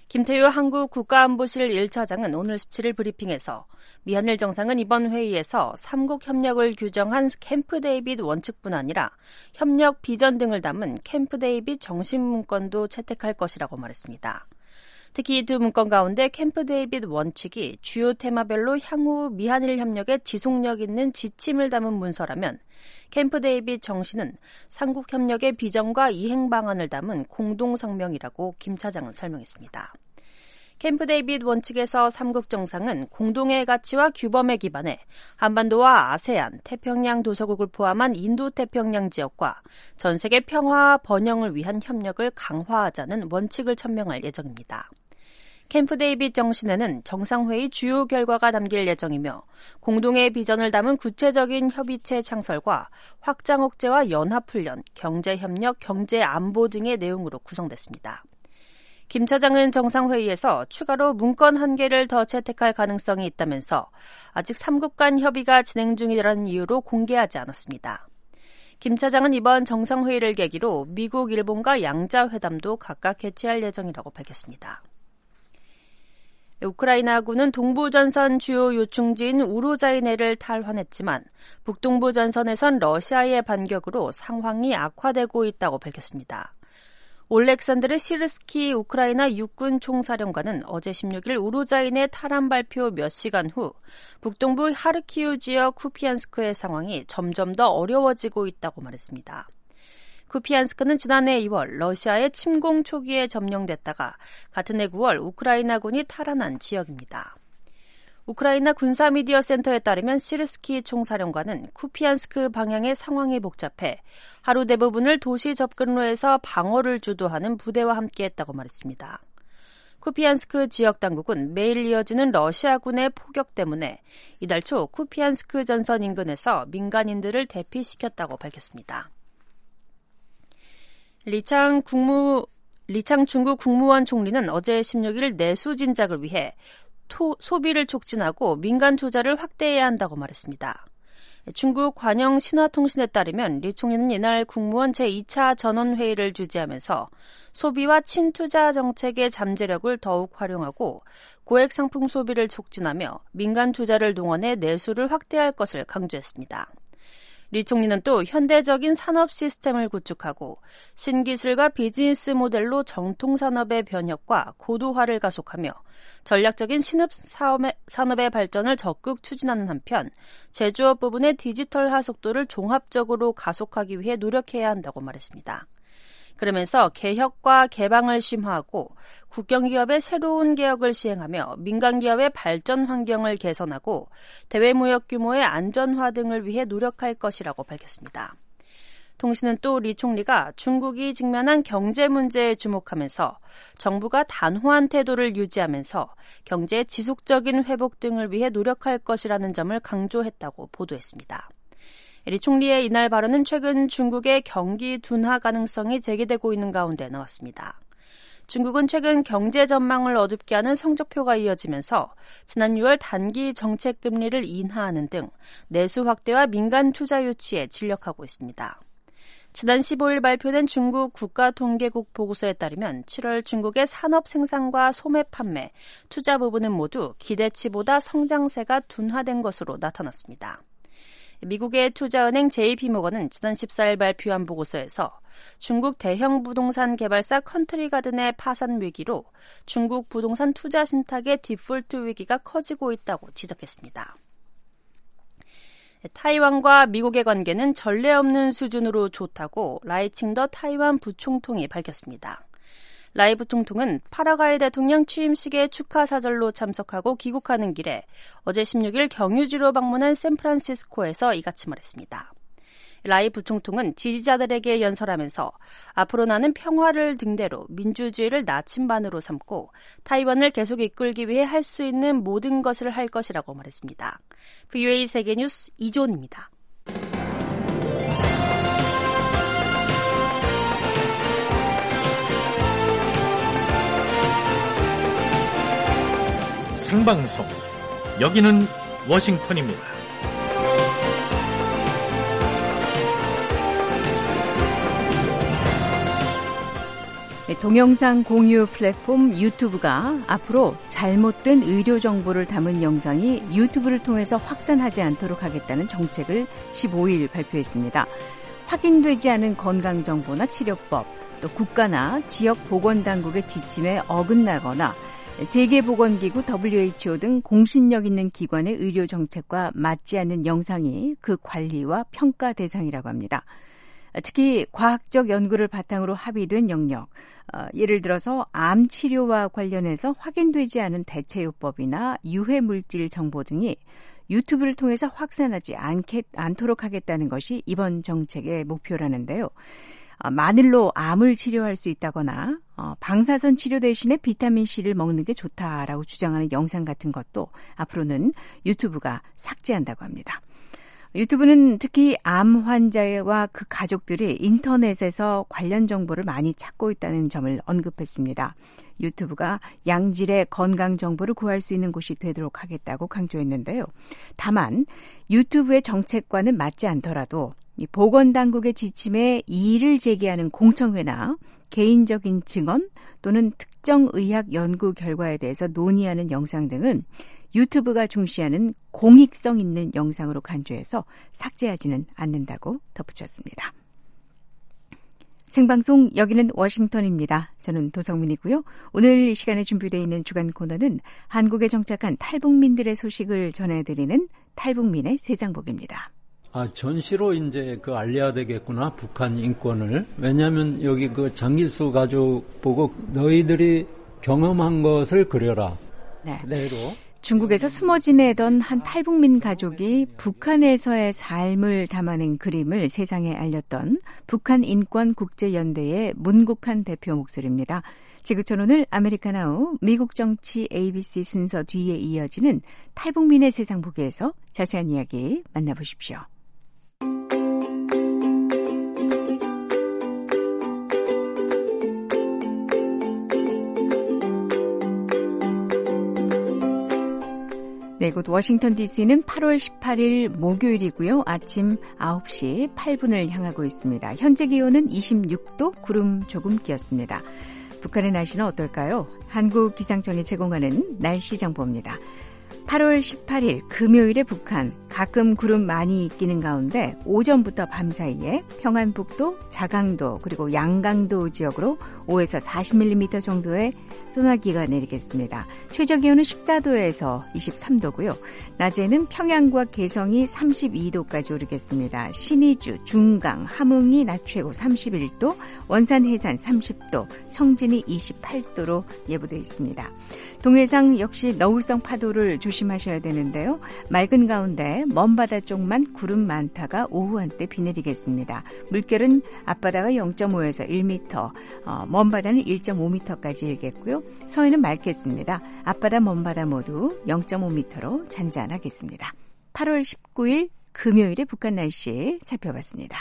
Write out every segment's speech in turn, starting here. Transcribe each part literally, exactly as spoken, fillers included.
김태효 한국국가안보실 일 차장은 오늘 십칠일 브리핑에서 미한일 정상은 이번 회의에서 삼국 협력을 규정한 캠프 데이빗 원칙뿐 아니라 협력 비전 등을 담은 캠프 데이빗 정신 문건도 채택할 것이라고 말했습니다. 특히 이 두 문건 가운데 캠프 데이빗 원칙이 주요 테마별로 향후 미한일 협력에 지속력 있는 지침을 담은 문서라면 캠프 데이빗 정신은 삼국 협력의 비전과 이행 방안을 담은 공동성명이라고 김 차장은 설명했습니다. 캠프 데이빗 원칙에서 삼국 정상은 공동의 가치와 규범에 기반해 한반도와 아세안, 태평양 도서국을 포함한 인도태평양 지역과 전 세계 평화와 번영을 위한 협력을 강화하자는 원칙을 천명할 예정입니다. 캠프 데이빗 정신에는 정상회의 주요 결과가 담길 예정이며 공동의 비전을 담은 구체적인 협의체 창설과 확장 억제와 연합훈련, 경제협력, 경제안보 등의 내용으로 구성됐습니다. 김 차장은 정상회의에서 추가로 문건 한 개를 더 채택할 가능성이 있다면서 아직 삼국 간 협의가 진행 중이라는 이유로 공개하지 않았습니다. 김 차장은 이번 정상회의를 계기로 미국, 일본과 양자회담도 각각 개최할 예정이라고 밝혔습니다. 우크라이나군은 동부전선 주요 요충지인 우루자이네를 탈환했지만 북동부 전선에선 러시아의 반격으로 상황이 악화되고 있다고 밝혔습니다. 올렉산드르 시르스키 우크라이나 육군 총사령관은 어제 십육일 우루자이네 탈환 발표 몇 시간 후 북동부 하르키우 지역 쿠피안스크의 상황이 점점 더 어려워지고 있다고 말했습니다. 쿠피안스크는 지난해 이월 러시아의 침공 초기에 점령됐다가 같은 해 구월 우크라이나군이 탈환한 지역입니다. 우크라이나 군사미디어 센터에 따르면 시르스키 총사령관은 쿠피안스크 방향의 상황이 복잡해 하루 대부분을 도시 접근로에서 방어를 주도하는 부대와 함께했다고 말했습니다. 쿠피안스크 지역 당국은 매일 이어지는 러시아군의 포격 때문에 이달 초 쿠피안스크 전선 인근에서 민간인들을 대피시켰다고 밝혔습니다. 리창 국무, 리창 중국 국무원 총리는 어제 십육일 내수 진작을 위해 토, 소비를 촉진하고 민간 투자를 확대해야 한다고 말했습니다. 중국 관영 신화통신에 따르면 리 총리는 이날 국무원 제이 차 전원회의를 주재하면서 소비와 친투자 정책의 잠재력을 더욱 활용하고 고액 상품 소비를 촉진하며 민간 투자를 동원해 내수를 확대할 것을 강조했습니다. 리 총리는 또 현대적인 산업 시스템을 구축하고 신기술과 비즈니스 모델로 정통산업의 변혁과 고도화를 가속하며 전략적인 신흥 산업의 발전을 적극 추진하는 한편 제조업 부분의 디지털화 속도를 종합적으로 가속하기 위해 노력해야 한다고 말했습니다. 그러면서 개혁과 개방을 심화하고 국경기업의 새로운 개혁을 시행하며 민간기업의 발전 환경을 개선하고 대외무역 규모의 안전화 등을 위해 노력할 것이라고 밝혔습니다. 통신은 또 리 총리가 중국이 직면한 경제 문제에 주목하면서 정부가 단호한 태도를 유지하면서 경제의 지속적인 회복 등을 위해 노력할 것이라는 점을 강조했다고 보도했습니다. 리 총리의 이날 발언은 최근 중국의 경기 둔화 가능성이 제기되고 있는 가운데 나왔습니다. 중국은 최근 경제 전망을 어둡게 하는 성적표가 이어지면서 지난 유월 단기 정책 금리를 인하하는 등 내수 확대와 민간 투자 유치에 진력하고 있습니다. 지난 십오일 발표된 중국 국가통계국 보고서에 따르면 칠월 중국의 산업 생산과 소매 판매, 투자 부분은 모두 기대치보다 성장세가 둔화된 것으로 나타났습니다. 미국의 투자은행 제이피모건은 지난 십사일 발표한 보고서에서 중국 대형 부동산 개발사 컨트리가든의 파산 위기로 중국 부동산 투자 신탁의 디폴트 위기가 커지고 있다고 지적했습니다. 타이완과 미국의 관계는 전례 없는 수준으로 좋다고 라이칭더 타이완 부총통이 밝혔습니다. 라이 부총통은 파라과이 대통령 취임식에 축하 사절로 참석하고 귀국하는 길에 어제 십육일 경유지로 방문한 샌프란시스코에서 이같이 말했습니다. 라이 부총통은 지지자들에게 연설하면서 앞으로 나는 평화를 등대로 민주주의를 나침반으로 삼고 타이완을 계속 이끌기 위해 할 수 있는 모든 것을 할 것이라고 말했습니다. 브이오에이 세계뉴스 이존입니다. 생방송, 여기는 워싱턴입니다. 동영상 공유 플랫폼 유튜브가 앞으로 잘못된 의료 정보를 담은 영상이 유튜브를 통해서 확산하지 않도록 하겠다는 정책을 십오일 발표했습니다. 확인되지 않은 건강 정보나 치료법, 또 국가나 지역 보건당국의 지침에 어긋나거나 세계보건기구 더블유에이치오 등 공신력 있는 기관의 의료 정책과 맞지 않는 영상이 그 관리와 평가 대상이라고 합니다. 특히 과학적 연구를 바탕으로 합의된 영역, 어, 예를 들어서 암 치료와 관련해서 확인되지 않은 대체요법이나 유해물질 정보 등이 유튜브를 통해서 확산하지 않게, 않도록 하겠다는 것이 이번 정책의 목표라는데요. 어, 마늘로 암을 치료할 수 있다거나 어, 방사선 치료 대신에 비타민C를 먹는 게 좋다라고 주장하는 영상 같은 것도 앞으로는 유튜브가 삭제한다고 합니다. 유튜브는 특히 암 환자와 그 가족들이 인터넷에서 관련 정보를 많이 찾고 있다는 점을 언급했습니다. 유튜브가 양질의 건강 정보를 구할 수 있는 곳이 되도록 하겠다고 강조했는데요. 다만 유튜브의 정책과는 맞지 않더라도 이 보건당국의 지침에 이의를 제기하는 공청회나 개인적인 증언 또는 특정 의학 연구 결과에 대해서 논의하는 영상 등은 유튜브가 중시하는 공익성 있는 영상으로 간주해서 삭제하지는 않는다고 덧붙였습니다. 생방송 여기는 워싱턴입니다. 저는 도성민이고요. 오늘 이 시간에 준비되어 있는 주간 코너는 한국에 정착한 탈북민들의 소식을 전해드리는 탈북민의 세상복입니다. 아, 전시로 이제 그 알려야 되겠구나, 북한 인권을. 왜냐하면 여기 그 장길수 가족 보고 너희들이 경험한 것을 그려라. 네. 그대로. 중국에서 숨어 지내던 한 탈북민 가족이 북한에서의 삶을 담아낸 그림을 세상에 알렸던 북한인권국제연대의 문국한 대표 목소리입니다. 지구촌 오늘 아메리카나우 미국 정치 에이비씨 순서 뒤에 이어지는 탈북민의 세상 보기에서 자세한 이야기 만나보십시오. 네, 곧 워싱턴 디씨는 팔월 십팔일 목요일이고요. 아침 아홉 시 팔 분을 향하고 있습니다. 현재 기온은 이십육 도, 구름 조금 끼었습니다. 북한의 날씨는 어떨까요? 한국기상청이 제공하는 날씨 정보입니다. 팔월 십팔일 금요일에 북한 가끔 구름 많이 끼는 가운데 오전부터 밤 사이에 평안북도, 자강도 그리고 양강도 지역으로 오에서 사십 밀리미터 정도의 소나기가 내리겠습니다. 최저 기온은 십사 도에서 이십삼 도고요. 낮에는 평양과 개성이 삼십이 도까지 오르겠습니다. 신의주, 중강, 함흥이 낮 최고 삼십일 도, 원산 해산 삼십 도, 청진이 이십팔 도로 예보되어 있습니다. 동해상 역시 너울성 파도를 조심하셔야 되는데요. 맑은 가운데 먼바다 쪽만 구름 많다가 오후 한때 비 내리겠습니다. 물결은 앞바다가 영 점 오에서 일 미터, 어, 먼바다는 일 점 오 미터까지 일겠고요. 서해는 맑겠습니다. 앞바다, 먼바다 모두 영 점 오 미터로 잔잔하겠습니다. 팔월 십구일 금요일의 북한 날씨 살펴봤습니다.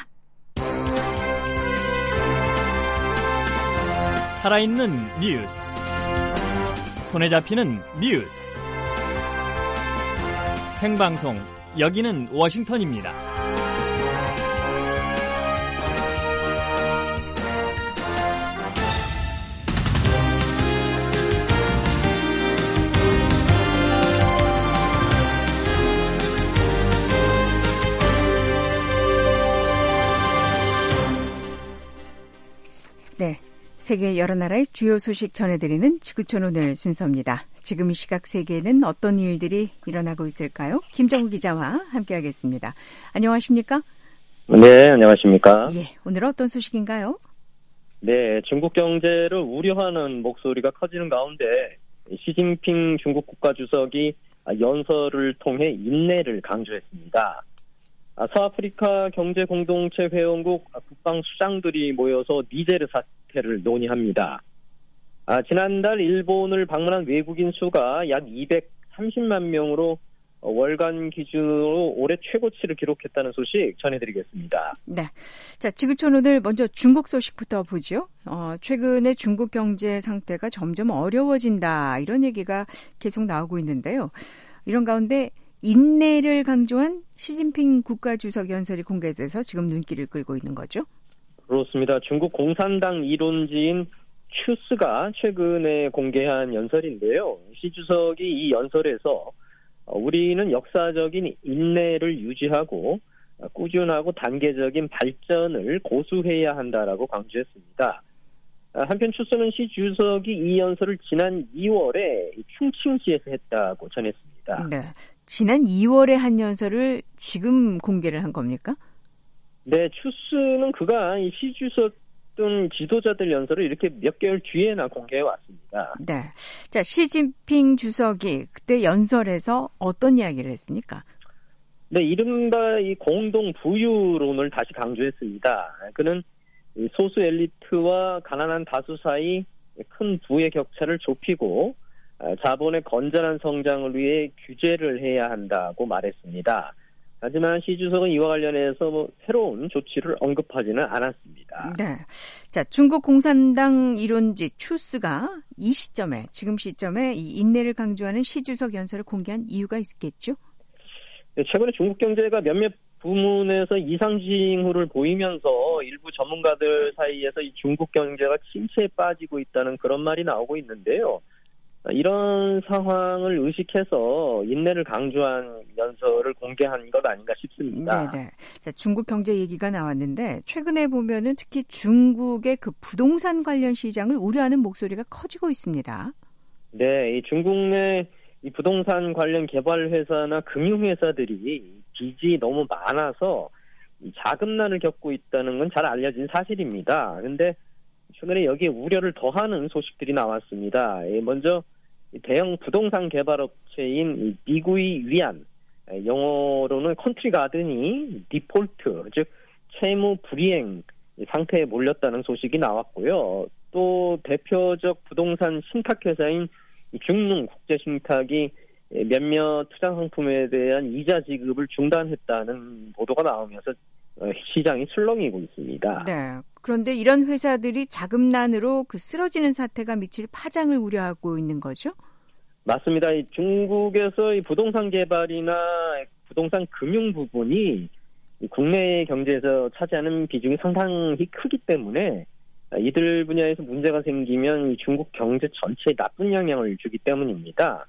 살아있는 뉴스, 손에 잡히는 뉴스, 생방송 여기는 워싱턴입니다. 네, 세계 여러 나라의 주요 소식 전해드리는 지구촌 오늘 순서입니다. 지금 이 시각 세계에는 어떤 일들이 일어나고 있을까요? 김정우 기자와 함께하겠습니다. 안녕하십니까? 네, 안녕하십니까? 예, 오늘 어떤 소식인가요? 네, 중국 경제를 우려하는 목소리가 커지는 가운데 시진핑 중국 국가주석이 연설을 통해 인내를 강조했습니다. 서아프리카 경제공동체 회원국 국방수장들이 모여서 니제르 사태를 논의합니다. 지난달 일본을 방문한 외국인 수가 약 이백삼십만 명으로 월간 기준으로 올해 최고치를 기록했다는 소식 전해드리겠습니다. 네, 자 지구촌 오늘 먼저 중국 소식부터 보죠. 어, 최근에 중국 경제 상태가 점점 어려워진다 이런 얘기가 계속 나오고 있는데요. 이런 가운데 인내를 강조한 시진핑 국가주석 연설이 공개돼서 지금 눈길을 끌고 있는 거죠? 그렇습니다. 중국 공산당 이론지인 추스가 최근에 공개한 연설인데요. 시 주석이 이 연설에서 우리는 역사적인 인내를 유지하고 꾸준하고 단계적인 발전을 고수해야 한다라고 강조했습니다. 한편 추스는 시 주석이 이 연설을 지난 이월에 충칭시에서 했다고 전했습니다. 네, 지난 이월에 한 연설을 지금 공개를 한 겁니까? 네, 추스는 그가 이 시 주석 등 지도자들 연설을 이렇게 몇 개월 뒤에나 공개해 왔습니다. 네, 자 시진핑 주석이 그때 연설에서 어떤 이야기를 했습니까? 네, 이른바 이 공동 부유론을 다시 강조했습니다. 그는 소수 엘리트와 가난한 다수 사이 큰 부의 격차를 좁히고 자본의 건전한 성장을 위해 규제를 해야 한다고 말했습니다. 하지만 시 주석은 이와 관련해서 뭐 새로운 조치를 언급하지는 않았습니다. 네, 자 중국 공산당 이론지 추스가 이 시점에 지금 시점에 이 인내를 강조하는 시 주석 연설을 공개한 이유가 있겠죠? 네, 최근에 중국 경제가 몇몇 부문에서 이상 징후를 보이면서 일부 전문가들 사이에서 이 중국 경제가 침체에 빠지고 있다는 그런 말이 나오고 있는데요. 이런 상황을 의식해서 인내를 강조한 연설을 공개한 것 아닌가 싶습니다. 네네. 자, 중국 경제 얘기가 나왔는데 최근에 보면은 특히 중국의 그 부동산 관련 시장을 우려하는 목소리가 커지고 있습니다. 네, 이 중국 내 이 부동산 관련 개발 회사나 금융 회사들이 빚이 너무 많아서 자금난을 겪고 있다는 건 잘 알려진 사실입니다. 그런데 최근에 여기에 우려를 더하는 소식들이 나왔습니다. 먼저 대형 부동산 개발업체인 미구이 위안, 영어로는 컨트리 가든이 디폴트, 즉 채무 불이행 상태에 몰렸다는 소식이 나왔고요. 또 대표적 부동산 신탁회사인 중농 국제신탁이 몇몇 투자 상품에 대한 이자 지급을 중단했다는 보도가 나오면서 시장이 술렁이고 있습니다. 네. 그런데 이런 회사들이 자금난으로 그 쓰러지는 사태가 미칠 파장을 우려하고 있는 거죠? 맞습니다. 이 중국에서 이 부동산 개발이나 부동산 금융 부분이 국내 경제에서 차지하는 비중이 상당히 크기 때문에 이들 분야에서 문제가 생기면 중국 경제 전체에 나쁜 영향을 주기 때문입니다.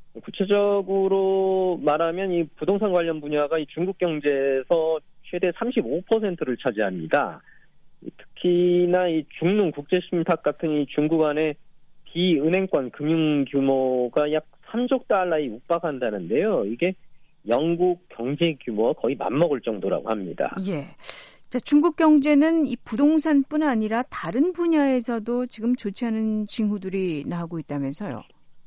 구체적으로 말하면 이 부동산 관련 분야가 이 중국 경제에서 최대 삼십오 퍼센트를 차지합니다. 특히나 이 중농 국제신탁 같은 이 중국 안의 비은행권 금융 규모가 약 삼조 달러에 육박한다는데요. 이게 영국 경제 규모와 거의 맞먹을 정도라고 합니다. 예. 자, 중국 경제는 이 부동산뿐 아니라 다른 분야에서도 지금 좋지 않은 징후들이 나오고 있다면서요.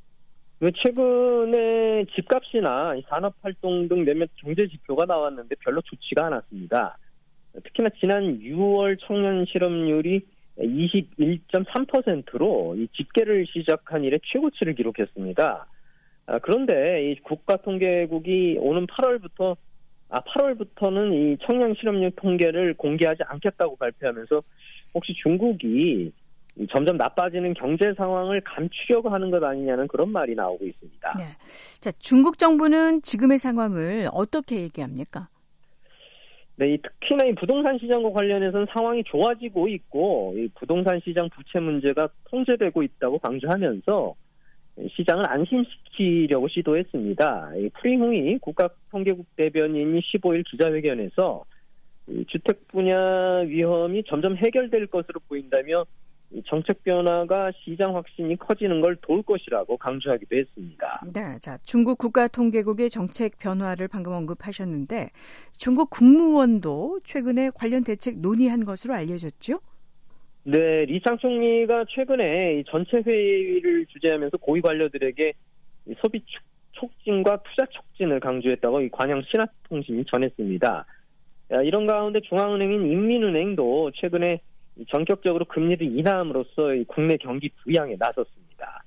최근에 집값이나 산업활동 등 몇몇 경제 지표가 나왔는데 별로 좋지가 않았습니다. 특히나 지난 유월 청년 실업률이 이십일 점 삼 퍼센트로 이 집계를 시작한 이래 최고치를 기록했습니다. 그런데 이 국가통계국이 오는 팔월부터 아 팔월부터는 이 청년 실업률 통계를 공개하지 않겠다고 발표하면서 혹시 중국이 점점 나빠지는 경제 상황을 감추려고 하는 것 아니냐는 그런 말이 나오고 있습니다. 네. 자, 중국 정부는 지금의 상황을 어떻게 얘기합니까? 네, 특히나 이 부동산 시장과 관련해서는 상황이 좋아지고 있고 이 부동산 시장 부채 문제가 통제되고 있다고 강조하면서 시장을 안심시키려고 시도했습니다. 프리후이 국가통계국 대변인이 십오일 기자회견에서 주택 분야 위험이 점점 해결될 것으로 보인다며 정책 변화가 시장 확신이 커지는 걸 도울 것이라고 강조하기도 했습니다. 네, 자 중국 국가통계국의 정책 변화를 방금 언급하셨는데 중국 국무원도 최근에 관련 대책 논의한 것으로 알려졌죠? 네, 리창 총리가 최근에 전체 회의를 주재하면서 고위 관료들에게 소비 촉진과 투자 촉진을 강조했다고 관영 신화통신이 전했습니다. 이런 가운데 중앙은행인 인민은행도 최근에 전격적으로 금리를 인하함으로써 국내 경기 부양에 나섰습니다.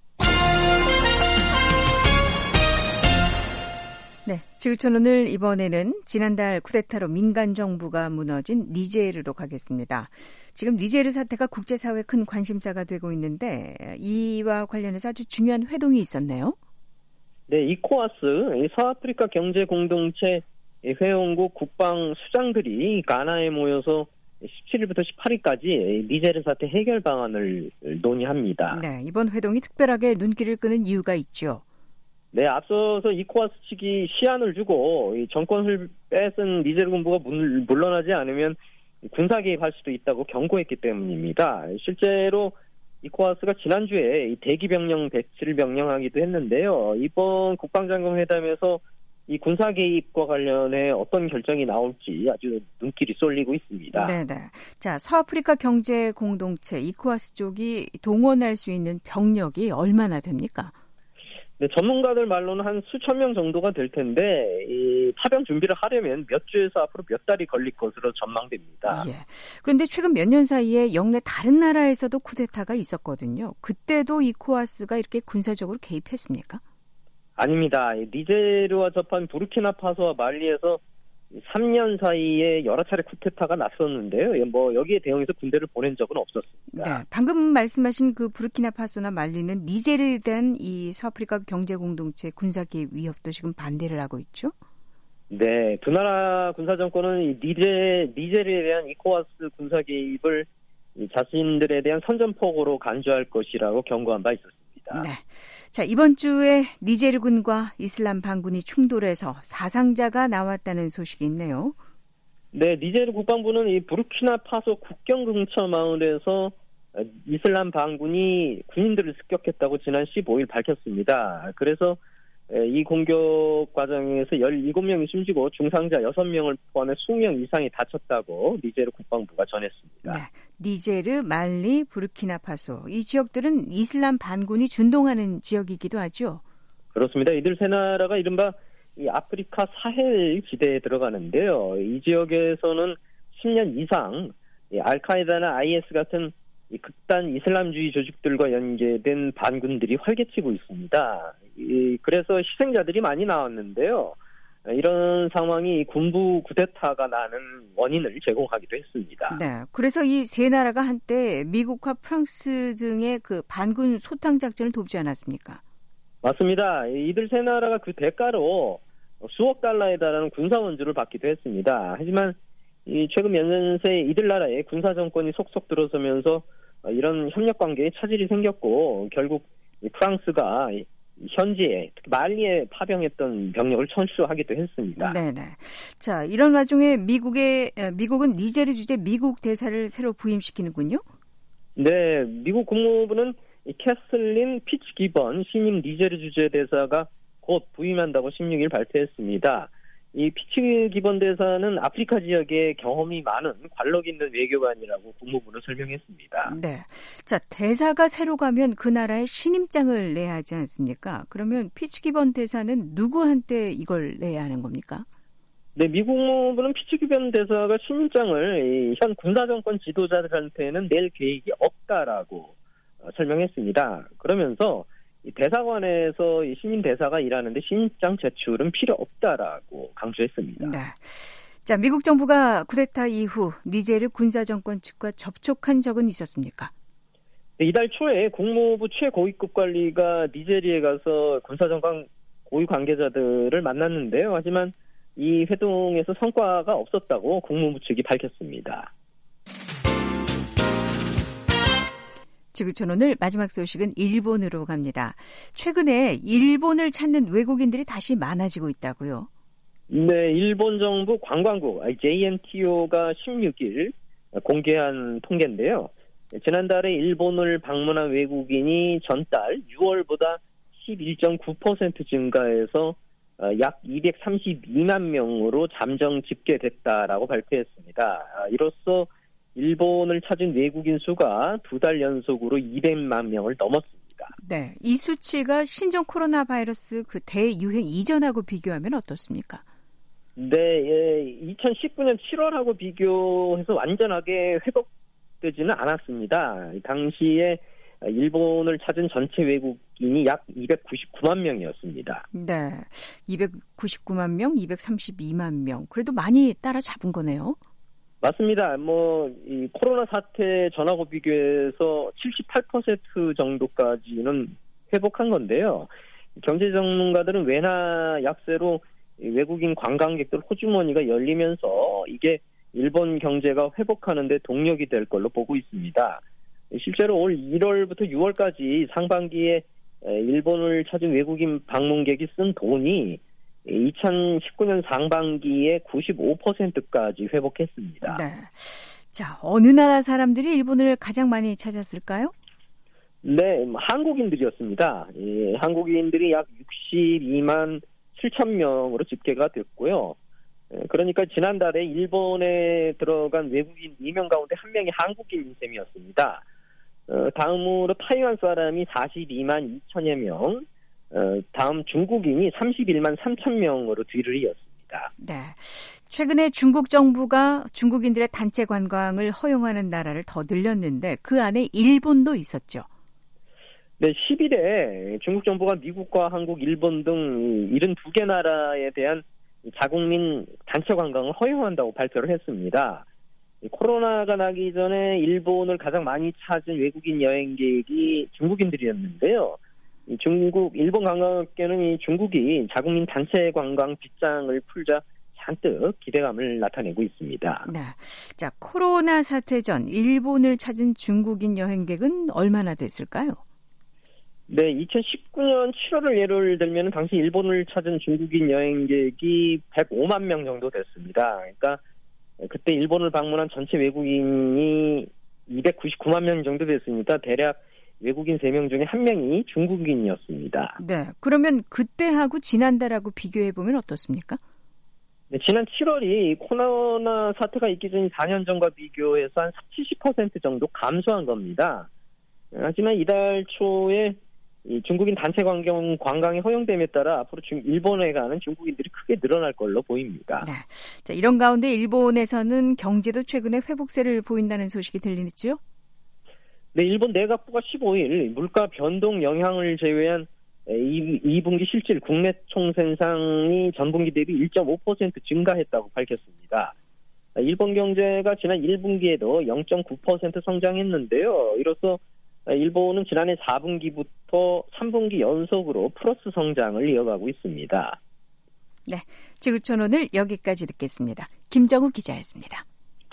네, 지구촌 이번에는 지난달 쿠데타로 민간 정부가 무너진 니제르로 가겠습니다. 지금 니제르 사태가 국제사회에 큰 관심사가 되고 있는데 이와 관련해서 아주 중요한 회동이 있었네요. 네, 이코와스, 서아프리카 경제공동체 회원국 국방 수장들이 가나에 모여서 십칠 일부터 십팔 일까지 니제르 사태 해결 방안을 논의합니다. 네, 이번 회동이 특별하게 눈길을 끄는 이유가 있죠. 네, 앞서서 이코와스 측이 시한을 주고 정권을 뺏은 니제르 군부가 물, 물러나지 않으면 군사 개입할 수도 있다고 경고했기 때문입니다. 실제로 이코와스가 지난주에 대기 병력 배치를 명령하기도 했는데요. 이번 국방장관 회담에서 이 군사 개입과 관련해 어떤 결정이 나올지 아주 눈길이 쏠리고 있습니다. 네네. 자, 서아프리카 경제 공동체 이코와스 쪽이 동원할 수 있는 병력이 얼마나 됩니까? 네, 전문가들 말로는 한 수천 명 정도가 될 텐데 이 파병 준비를 하려면 몇 주에서 앞으로 몇 달이 걸릴 것으로 전망됩니다. 예. 그런데 최근 몇 년 사이에 영내 다른 나라에서도 쿠데타가 있었거든요. 그때도 이코와스가 이렇게 군사적으로 개입했습니까? 아닙니다. 니제르와 접한 부르키나파소와 말리에서 삼 년 사이에 여러 차례 쿠데타가 났었는데요. 뭐 여기에 대응해서 군대를 보낸 적은 없었습니다. 네, 방금 말씀하신 그 부르키나파소나 말리는 니제르에 대한 이 서아프리카 경제공동체 군사 개입 위협도 지금 반대를 하고 있죠? 네, 두 나라 군사 정권은 니제, 니제르에 대한 이코와스 군사 개입을 자신들에 대한 선전포고로 간주할 것이라고 경고한 바 있었습니다. 네. 자, 이번 주에 니제르군과 이슬람 반군이 충돌해서 사상자가 나왔다는 소식이 있네요. 네, 니제르 국방부는 이 부르키나파소 국경 근처 마을에서 이슬람 반군이 군인들을 습격했다고 지난 십오 일 밝혔습니다. 그래서 이 공격 과정에서 열일곱 명이 숨지고 중상자 여섯 명을 포함해 이십 명 이상이 다쳤다고 니제르 국방부가 전했습니다. 네. 니제르, 말리, 부르키나파소 이 지역들은 이슬람 반군이 준동하는 지역이기도 하죠. 그렇습니다. 이들 세 나라가 이른바 이 아프리카 사헬 지대에 들어가는데요. 이 지역에서는 십 년 이상 알카에다나 아이에스 같은 이 극단 이슬람주의 조직들과 연계된 반군들이 활개치고 있습니다. 이, 그래서 희생자들이 많이 나왔는데요. 이런 상황이 군부 쿠데타가 나는 원인을 제공하기도 했습니다. 네, 그래서 이 세 나라가 한때 미국과 프랑스 등의 그 반군 소탕 작전을 돕지 않았습니까? 맞습니다. 이들 세 나라가 그 대가로 수억 달러에 달하는 군사 원조를 받기도 했습니다. 하지만 이 최근 몇 년 새 이들 나라의 군사 정권이 속속 들어서면서 이런 협력 관계에 차질이 생겼고 결국 프랑스가 현지에 특히 말리에 파병했던 병력을 철수하기도 했습니다. 네네. 자, 이런 와중에 미국의 미국은 니제르 주재 미국 대사를 새로 부임시키는군요. 네, 미국 국무부는 캐슬린 피츠기번 신임 니제르 주재 대사가 곧 부임한다고 십육 일 발표했습니다. 이 피츠기번 대사는 아프리카 지역에 경험이 많은 관록 있는 외교관이라고 국무부는 설명했습니다. 네. 자, 대사가 새로 가면 그 나라에 신임장을 내야 하지 않습니까? 그러면 피츠기번 대사는 누구한테 이걸 내야 하는 겁니까? 네, 미국 국무부는 피츠기번 대사가 신임장을 현 군사정권 지도자들한테는 낼 계획이 없다라고 설명했습니다. 그러면서 이 대사관에서 이 신임 대사가 일하는데 신임장 제출은 필요 없다라고 강조했습니다. 네. 자, 미국 정부가 쿠데타 이후 니제르 군사정권 측과 접촉한 적은 있었습니까? 네, 이달 초에 국무부 최고위급 관리가 니제르에 가서 군사정권 고위 관계자들을 만났는데요. 하지만 이 회동에서 성과가 없었다고 국무부 측이 밝혔습니다. 지구촌 오늘 마지막 소식은 일본으로 갑니다. 최근에 일본을 찾는 외국인들이 다시 많아지고 있다고요? 네, 일본 정부 관광국 제이엔티오가 십육 일 공개한 통계인데요. 지난달에 일본을 방문한 외국인이 전달 유월보다 십일 점 구 퍼센트 증가해서 약 이백삼십이만 명으로 잠정 집계됐다라고 발표했습니다. 이로써 일본을 찾은 외국인 수가 두 달 연속으로 이백만 명을 넘었습니다. 네, 이 수치가 신종 코로나 바이러스 그 대유행 이전하고 비교하면 어떻습니까? 네, 예, 이천십구 년 칠월하고 비교해서 완전하게 회복되지는 않았습니다. 당시에 일본을 찾은 전체 외국인이 약 이백구십구만 명이었습니다. 네, 이백구십구만 명, 이백삼십이만 명. 그래도 많이 따라잡은 거네요. 맞습니다. 뭐, 이 코로나 사태 전하고 비교해서 칠십팔 퍼센트 정도까지는 회복한 건데요. 경제 전문가들은 외나 약세로 외국인 관광객들 호주머니가 열리면서 이게 일본 경제가 회복하는 데 동력이 될 걸로 보고 있습니다. 실제로 올 일월부터 유월까지 상반기에 일본을 찾은 외국인 방문객이 쓴 돈이 이천십구 년 상반기에 구십오 퍼센트까지 회복했습니다. 네. 자, 어느 나라 사람들이 일본을 가장 많이 찾았을까요? 네, 한국인들이었습니다. 예, 한국인들이 약 육십이만 칠천 명으로 집계가 됐고요. 예, 그러니까 지난달에 일본에 들어간 외국인 네 명 가운데 한 명이 한국인인 셈이었습니다. 어, 다음으로 타이완 사람이 사십이만 이천여 명, 어, 다음 중국인이 삼십일만 삼천 명으로 뒤를 이었습니다. 네. 최근에 중국 정부가 중국인들의 단체 관광을 허용하는 나라를 더 늘렸는데 그 안에 일본도 있었죠. 네, 십일에 중국 정부가 미국과 한국, 일본 등 칠십이 개 나라에 대한 자국민 단체 관광을 허용한다고 발표를 했습니다. 코로나가 나기 전에 일본을 가장 많이 찾은 외국인 여행객이 중국인들이었는데요. 중국, 일본 관광업계는 이 중국이 자국민 단체 관광 빗장을 풀자 잔뜩 기대감을 나타내고 있습니다. 네. 자, 코로나 사태 전 일본을 찾은 중국인 여행객은 얼마나 됐을까요? 네, 이천십구 년 칠월을 예를 들면 당시 일본을 찾은 중국인 여행객이 백오만 명 정도 됐습니다. 그러니까 그때 일본을 방문한 전체 외국인이 이백구십구만 명 정도 됐으니까 대략 외국인 세 명 중에 한 명이 중국인이었습니다. 네. 그러면 그때하고 지난달하고 비교해보면 어떻습니까? 네, 지난 칠월이 코로나 사태가 있기 전 사 년 전과 비교해서 한 칠십 퍼센트 정도 감소한 겁니다. 하지만 이달 초에 이 중국인 단체 관광, 관광이 허용됨에 따라 앞으로 중, 일본에 가는 중국인들이 크게 늘어날 걸로 보입니다. 네. 자, 이런 가운데 일본에서는 경제도 최근에 회복세를 보인다는 소식이 들리죠? 네, 일본 내각부가 십오 일 물가 변동 영향을 제외한 이 분기 실질 국내 총생산이 전분기 대비 일 점 오 퍼센트 증가했다고 밝혔습니다. 일본 경제가 지난 일 분기에도 영 점 구 퍼센트 성장했는데요. 이로써 일본은 지난해 사 분기부터 삼 분기 연속으로 플러스 성장을 이어가고 있습니다. 네, 지구촌 오늘 여기까지 듣겠습니다. 김정우 기자였습니다.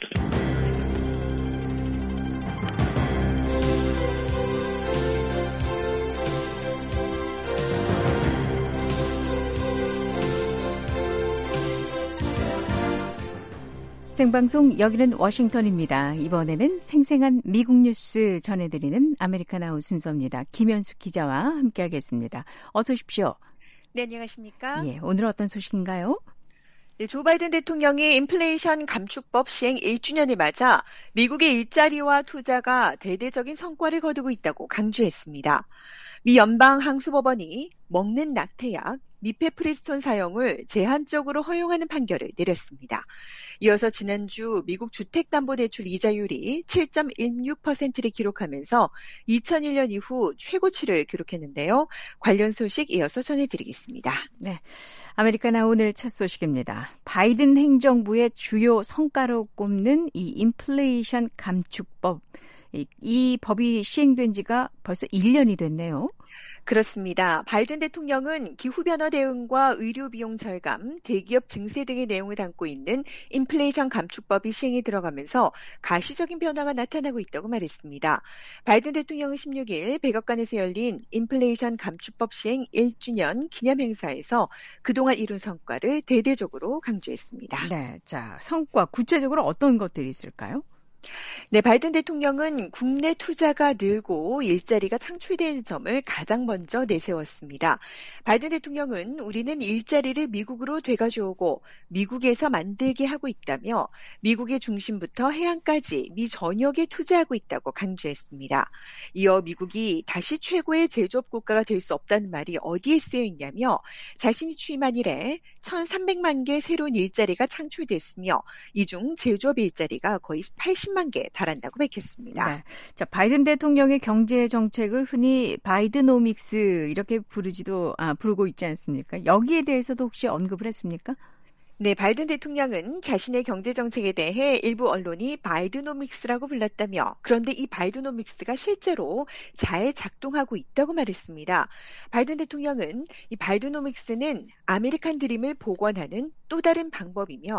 생방송 여기는 워싱턴입니다. 이번에는 생생한 미국 뉴스 전해드리는 아메리카나우 순서입니다. 김현숙 기자와 함께하겠습니다. 어서 오십시오. 네, 안녕하십니까? 예, 오늘 어떤 소식인가요? 네, 조 바이든 대통령이 인플레이션 감축법 시행 일 주년을 맞아 미국의 일자리와 투자가 대대적인 성과를 거두고 있다고 강조했습니다. 미 연방항소법원이 먹는 낙태약 미페프리스톤 사용을 제한적으로 허용하는 판결을 내렸습니다. 이어서 지난주 미국 주택담보대출 이자율이 칠 점 일육 퍼센트를 기록하면서 이천일 년 이후 최고치를 기록했는데요. 관련 소식 이어서 전해드리겠습니다. 네, 아메리카나 오늘 첫 소식입니다. 바이든 행정부의 주요 성과로 꼽는 이 인플레이션 감축법. 이, 이 법이 시행된 지가 벌써 일 년이 됐네요. 그렇습니다. 바이든 대통령은 기후변화 대응과 의료비용 절감, 대기업 증세 등의 내용을 담고 있는 인플레이션 감축법이 시행에 들어가면서 가시적인 변화가 나타나고 있다고 말했습니다. 바이든 대통령은 십육 일 백악관에서 열린 인플레이션 감축법 시행 일 주년 기념 행사에서 그동안 이룬 성과를 대대적으로 강조했습니다. 네, 자, 성과 구체적으로 어떤 것들이 있을까요? 네, 바이든 대통령은 국내 투자가 늘고 일자리가 창출되는 점을 가장 먼저 내세웠습니다. 바이든 대통령은 우리는 일자리를 미국으로 되가져오고 미국에서 만들게 하고 있다며 미국의 중심부터 해안까지 미 전역에 투자하고 있다고 강조했습니다. 이어 미국이 다시 최고의 제조업 국가가 될 수 없다는 말이 어디에 쓰여 있냐며 자신이 취임한 이래 천삼백만 개 새로운 일자리가 창출됐으며 이 중 제조업 일자리가 거의 팔십만 개 달한다고 밝혔습니다. 네. 자, 바이든 대통령의 경제 정책을 흔히 바이드노믹스 이렇게 부르지도 아, 부르고 있지 않습니까? 여기에 대해서도 혹시 언급을 했습니까? 네, 바이든 대통령은 자신의 경제 정책에 대해 일부 언론이 바이드노믹스라고 불렀다며 그런데 이 바이드노믹스가 실제로 잘 작동하고 있다고 말했습니다. 바이든 대통령은 이 바이드노믹스는 아메리칸 드림을 복원하는 또 다른 방법이며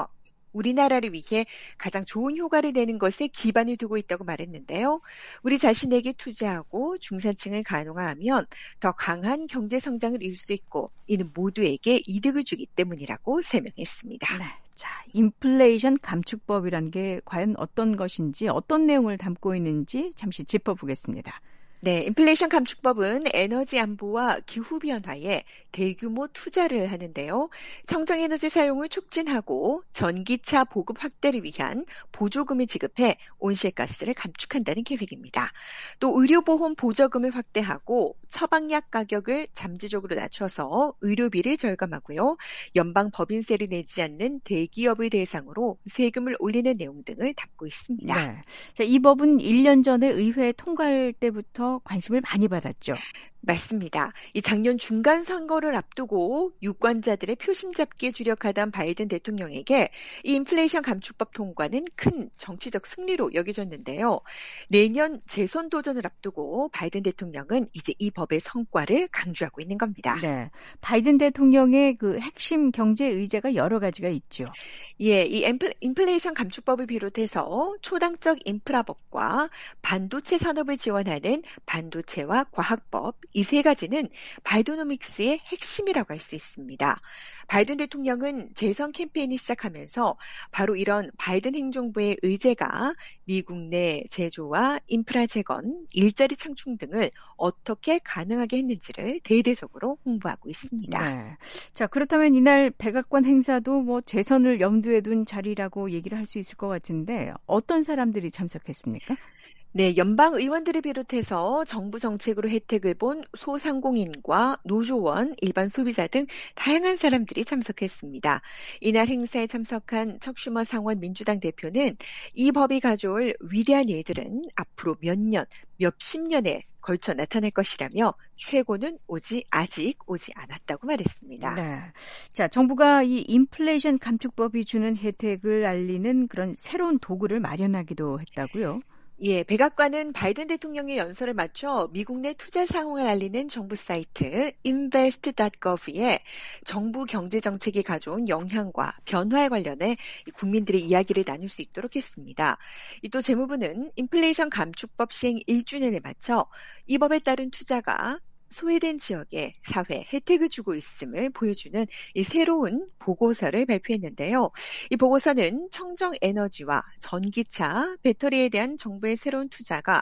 우리나라를 위해 가장 좋은 효과를 내는 것에 기반을 두고 있다고 말했는데요. 우리 자신에게 투자하고 중산층을 가능화하면 더 강한 경제 성장을 이룰 수 있고 이는 모두에게 이득을 주기 때문이라고 설명했습니다. 네. 자, 인플레이션 감축법이란 게 과연 어떤 것인지 어떤 내용을 담고 있는지 잠시 짚어보겠습니다. 네, 인플레이션 감축법은 에너지 안보와 기후 변화에 대규모 투자를 하는데요. 청정에너지 사용을 촉진하고 전기차 보급 확대를 위한 보조금을 지급해 온실가스를 감축한다는 계획입니다. 또 의료보험 보조금을 확대하고 처방약 가격을 잠재적으로 낮춰서 의료비를 절감하고요. 연방 법인세를 내지 않는 대기업을 대상으로 세금을 올리는 내용 등을 담고 있습니다. 네. 자, 이 법은 일 년 전에 의회 통과할 때부터 관심을 많이 받았죠. 맞습니다. 이 작년 중간 선거를 앞두고 유권자들의 표심 잡기에 주력하던 바이든 대통령에게 이 인플레이션 감축법 통과는 큰 정치적 승리로 여겨졌는데요. 내년 재선 도전을 앞두고 바이든 대통령은 이제 이 법의 성과를 강조하고 있는 겁니다. 네, 바이든 대통령의 그 핵심 경제 의제가 여러 가지가 있죠. 예, 이 인플레이션 감축법을 비롯해서 초당적 인프라법과 반도체 산업을 지원하는 반도체와 과학법, 이 세 가지는 바이드노믹스의 핵심이라고 할 수 있습니다. 바이든 대통령은 재선 캠페인을 시작하면서 바로 이런 바이든 행정부의 의제가 미국 내 제조와 인프라 재건, 일자리 창출 등을 어떻게 가능하게 했는지를 대대적으로 홍보하고 있습니다. 네. 자, 그렇다면 이날 백악관 행사도 뭐 재선을 염두에 둔 자리라고 얘기를 할 수 있을 것 같은데 어떤 사람들이 참석했습니까? 네, 연방 의원들을 비롯해서 정부 정책으로 혜택을 본 소상공인과 노조원, 일반 소비자 등 다양한 사람들이 참석했습니다. 이날 행사에 참석한 척 슈머 상원 민주당 대표는 이 법이 가져올 위대한 일들은 앞으로 몇 년, 몇십 년에 걸쳐 나타날 것이라며 최고는 오지 아직 오지 않았다고 말했습니다. 네. 자, 정부가 이 인플레이션 감축법이 주는 혜택을 알리는 그런 새로운 도구를 마련하기도 했다고요? 예, 백악관은 바이든 대통령의 연설에 맞춰 미국 내 투자 상황을 알리는 정부 사이트 인베스트 닷 거브에 정부 경제 정책이 가져온 영향과 변화에 관련해 국민들의 이야기를 나눌 수 있도록 했습니다. 또 재무부는 인플레이션 감축법 시행 일 주년에 맞춰 이 법에 따른 투자가 소외된 지역에 사회 혜택을 주고 있음을 보여주는 이 새로운 보고서를 발표했는데요. 이 보고서는 청정 에너지와 전기차, 배터리에 대한 정부의 새로운 투자가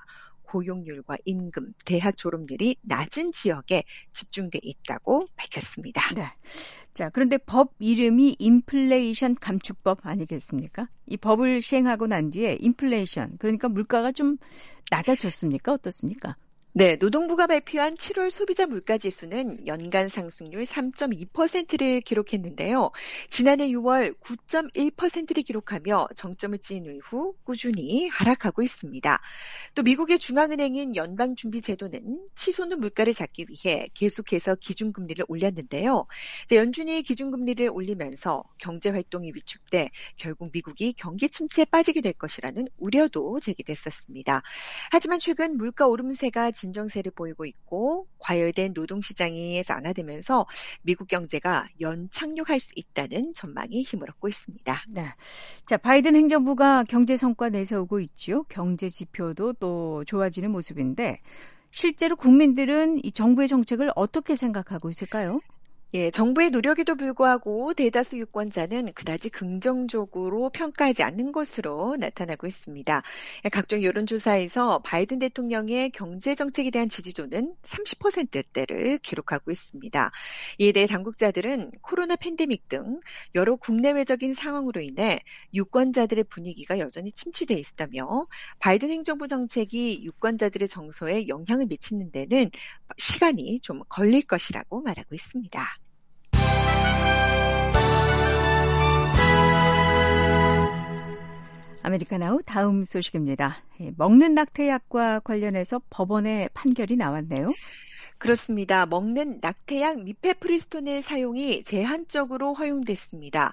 고용률과 임금, 대학 졸업률이 낮은 지역에 집중돼 있다고 밝혔습니다. 네. 자, 그런데 법 이름이 인플레이션 감축법 아니겠습니까? 이 법을 시행하고 난 뒤에 인플레이션, 그러니까 물가가 좀 낮아졌습니까? 어떻습니까? 네, 노동부가 발표한 칠월 소비자 물가지수는 연간 상승률 삼 점 이 퍼센트를 기록했는데요. 지난해 유월 구 점 일 퍼센트를 기록하며 정점을 찍은 이후 꾸준히 하락하고 있습니다. 또 미국의 중앙은행인 연방준비제도는 치솟는 물가를 잡기 위해 계속해서 기준금리를 올렸는데요. 연준이 기준금리를 올리면서 경제활동이 위축돼 결국 미국이 경기 침체에 빠지게 될 것이라는 우려도 제기됐었습니다. 하지만 최근 물가 오름세가 진정세를 보이고 있고 과열된 노동시장이 완화되면서 미국 경제가 연착륙할 수 있다는 전망이 힘을 얻고 있습니다. 네, 자 바이든 행정부가 경제 성과 내세우고 있죠. 경제 지표도 또 좋아지는 모습인데 실제로 국민들은 이 정부의 정책을 어떻게 생각하고 있을까요? 예, 정부의 노력에도 불구하고 대다수 유권자는 그다지 긍정적으로 평가하지 않는 것으로 나타나고 있습니다. 각종 여론조사에서 바이든 대통령의 경제정책에 대한 지지도는 삼십 퍼센트대를 기록하고 있습니다. 이에 대해 당국자들은 코로나 팬데믹 등 여러 국내외적인 상황으로 인해 유권자들의 분위기가 여전히 침체돼 있다며 바이든 행정부 정책이 유권자들의 정서에 영향을 미치는 데는 시간이 좀 걸릴 것이라고 말하고 있습니다. 아메리카나우 다음 소식입니다. 먹는 낙태약과 관련해서 법원의 판결이 나왔네요. 그렇습니다. 먹는 낙태약 미페프리스톤의 사용이 제한적으로 허용됐습니다.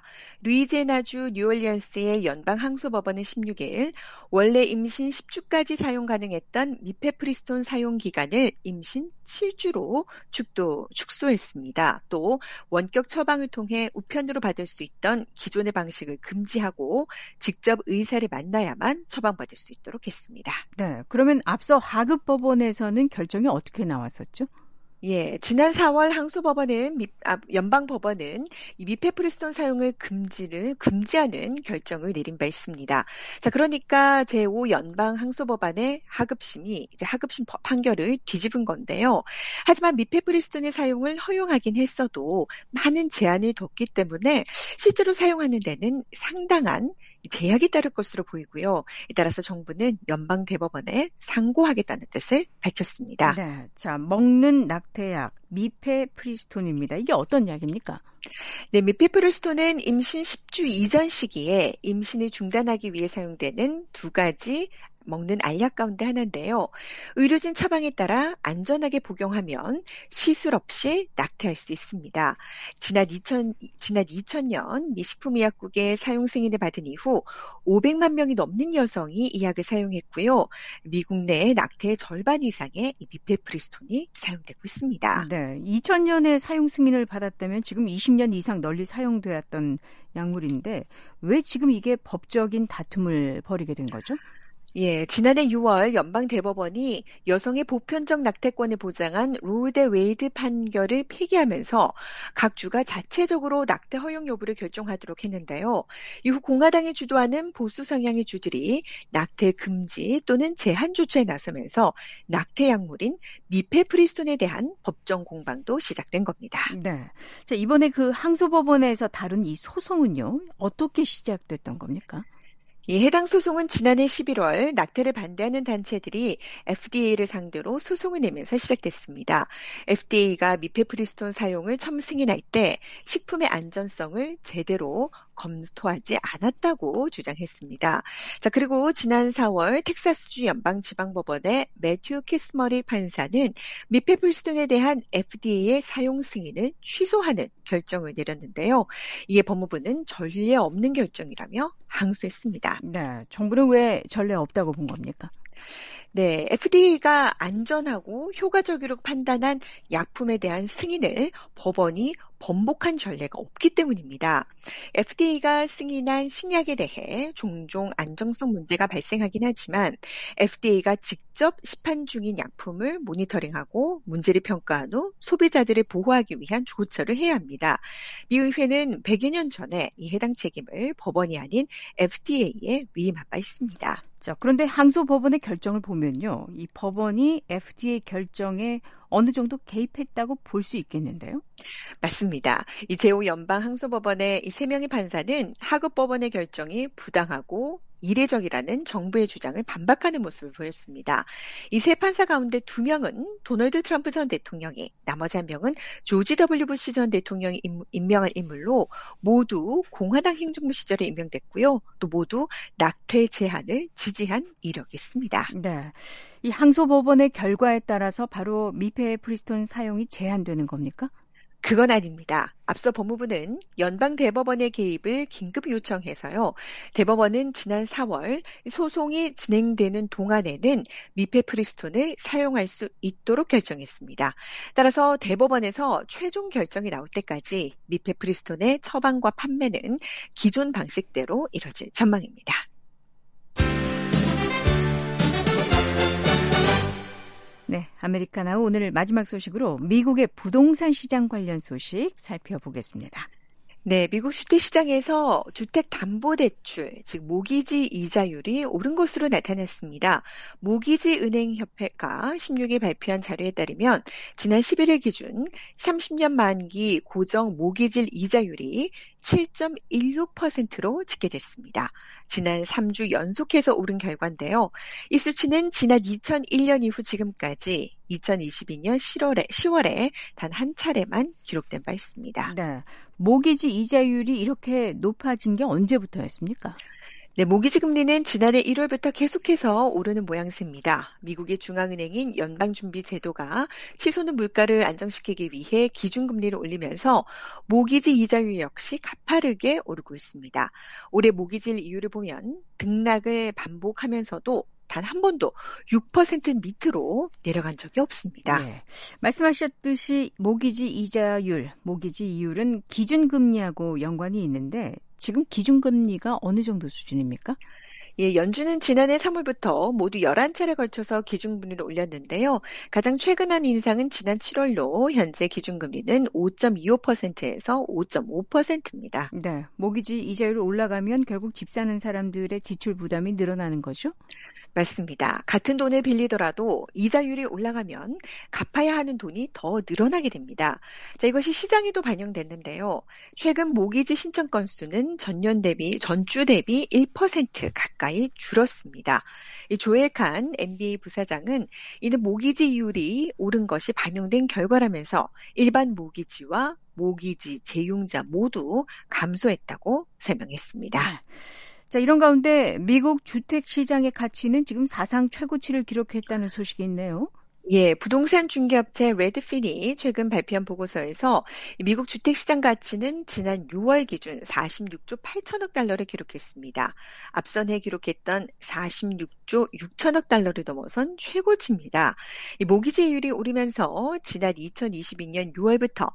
루이지애나주 뉴올리언스의 연방항소법원은 십육 일 원래 임신 십 주까지 사용 가능했던 미페프리스톤 사용 기간을 임신 칠 주로 축도, 축소했습니다. 또 원격 처방을 통해 우편으로 받을 수 있던 기존의 방식을 금지하고 직접 의사를 만나야만 처방받을 수 있도록 했습니다. 네, 그러면 앞서 하급법원에서는 결정이 어떻게 나왔었죠? 예, 지난 사월 항소법원은 미, 아, 연방법원은 이 미페프리스톤 사용을 금지를 금지하는 결정을 내린 바 있습니다. 자, 그러니까 제오 연방 항소법원의 하급심이 이제 하급심 판결을 뒤집은 건데요. 하지만 미페프리스톤의 사용을 허용하긴 했어도 많은 제한을 뒀기 때문에 실제로 사용하는 데는 상당한 제약이 따를 것으로 보이고요. 따라서 정부는 연방대법원에 상고하겠다는 뜻을 밝혔습니다. 네, 자, 먹는 낙태약 미페프리스톤입니다. 이게 어떤 약입니까? 네, 미페프리스톤은 임신 십 주 이전 시기에 임신을 중단하기 위해 사용되는 두 가지 먹는 알약 가운데 하나인데요. 의료진 처방에 따라 안전하게 복용하면 시술 없이 낙태할 수 있습니다. 지난 이천, 지난 이천 년 미 식품의약국의 사용 승인을 받은 이후 오백만 명이 넘는 여성이 이 약을 사용했고요. 미국 내 낙태의 절반 이상의 이 미페프리스톤이 사용되고 있습니다. 네, 이천 년에 사용 승인을 받았다면 지금 이십 년 이상 널리 사용되었던 약물인데 왜 지금 이게 법적인 다툼을 벌이게 된 거죠? 예, 지난해 유월 연방대법원이 여성의 보편적 낙태권을 보장한 로우 대 웨이드 판결을 폐기하면서 각 주가 자체적으로 낙태 허용 여부를 결정하도록 했는데요. 이후 공화당이 주도하는 보수 성향의 주들이 낙태 금지 또는 제한 조처에 나서면서 낙태 약물인 미페프리스톤에 대한 법정 공방도 시작된 겁니다. 네, 자, 이번에 그 항소법원에서 다룬 이 소송은요, 어떻게 시작됐던 겁니까? 이 해당 소송은 지난해 십일월 낙태를 반대하는 단체들이 에프디에이를 상대로 소송을 내면서 시작됐습니다. 에프디에이가 미페프리스톤 사용을 처음 승인할 때 식품의 안전성을 제대로 검토하지 않았다고 주장했습니다. 자, 그리고 지난 사월 텍사스주 연방지방법원의 매튜 키스머리 판사는 미페프리스톤에 대한 에프디에이의 사용 승인을 취소하는 결정을 내렸는데요. 이에 법무부는 전례 없는 결정이라며 항소했습니다. 네, 정부는 왜 전례 없다고 본 겁니까? 네, 에프디에이가 안전하고 효과적으로 판단한 약품에 대한 승인을 법원이 번복한 전례가 없기 때문입니다. 에프디에이가 승인한 신약에 대해 종종 안정성 문제가 발생하긴 하지만 에프디에이가 직접 시판 중인 약품을 모니터링하고 문제를 평가한 후 소비자들을 보호하기 위한 조처를 해야 합니다. 미 의회는 백여 년 전에 이 해당 책임을 법원이 아닌 에프디에이에 위임한 바 있습니다. 자, 그런데 항소법원의 결정을 보면요, 이 법원이 에프디에이 결정에 어느 정도 개입했다고 볼 수 있겠는데요? 맞습니다. 이 제오 연방 항소법원의 이 세 명의 판사는 하급법원의 결정이 부당하고 이례적이라는 정부의 주장을 반박하는 모습을 보였습니다. 이 세 판사 가운데 두 명은 도널드 트럼프 전 대통령이, 나머지 한 명은 조지 더블유 부시 전 대통령이 임명한 인물로 모두 공화당 행정부 시절에 임명됐고요. 또 모두 낙태 제한을 지지한 이력이 있습니다. 네, 이 항소법원의 결과에 따라서 바로 미페프리스톤 사용이 제한되는 겁니까? 그건 아닙니다. 앞서 법무부는 연방대법원의 개입을 긴급 요청해서요. 대법원은 지난 사월 소송이 진행되는 동안에는 미페프리스톤을 사용할 수 있도록 결정했습니다. 따라서 대법원에서 최종 결정이 나올 때까지 미페프리스톤의 처방과 판매는 기존 방식대로 이뤄질 전망입니다. 네, 아메리카나우 오늘 마지막 소식으로 미국의 부동산 시장 관련 소식 살펴보겠습니다. 네, 미국 주택시장에서 주택담보대출, 즉 모기지 이자율이 오른 것으로 나타났습니다. 모기지은행협회가 십육 일 발표한 자료에 따르면 지난 십일 일 기준 삼십 년 만기 고정 모기지 이자율이 칠 점 일육 퍼센트로 집계됐습니다. 지난 삼 주 연속해서 오른 결과인데요. 이 수치는 지난 이천일 년 이후 지금까지 이천이십이 년 시월에, 시월에 단 한 차례만 기록된 바 있습니다. 네, 모기지 이자율이 이렇게 높아진 게 언제부터였습니까? 네, 모기지 금리는 지난해 일월부터 계속해서 오르는 모양새입니다. 미국의 중앙은행인 연방준비제도가 치솟는 물가를 안정시키기 위해 기준금리를 올리면서 모기지 이자율 역시 가파르게 오르고 있습니다. 올해 모기지 이율을 보면 등락을 반복하면서도 단 한 번도 육 퍼센트 밑으로 내려간 적이 없습니다. 네. 말씀하셨듯이 모기지 이자율, 모기지 이율은 기준금리하고 연관이 있는데 지금 기준금리가 어느 정도 수준입니까? 예, 연준은 지난해 삼월부터 모두 열한 차례 걸쳐서 기준금리를 올렸는데요. 가장 최근 한 인상은 지난 칠월로 현재 기준금리는 오 점 이오 퍼센트에서 오 점 오 퍼센트입니다. 네, 모기지 이자율이 올라가면 결국 집 사는 사람들의 지출 부담이 늘어나는 거죠? 맞습니다. 같은 돈을 빌리더라도 이자율이 올라가면 갚아야 하는 돈이 더 늘어나게 됩니다. 자, 이것이 시장에도 반영됐는데요. 최근 모기지 신청 건수는 전년 대비, 전주 대비 일 퍼센트 가까이 줄었습니다. 이 조엘 칸 엠비에이 부사장은 이는 모기지 이율이 오른 것이 반영된 결과라면서 일반 모기지와 모기지 제용자 모두 감소했다고 설명했습니다. 네. 자, 이런 가운데 미국 주택 시장의 가치는 지금 사상 최고치를 기록했다는 소식이 있네요. 예, 부동산 중개업체 레드핀이 최근 발표한 보고서에서 미국 주택시장 가치는 지난 유월 기준 사십육조 팔천억 달러를 기록했습니다. 앞선 해 기록했던 사십육조 육천억 달러를 넘어선 최고치입니다. 이 모기지율이 오르면서 지난 이천이십이년 유월부터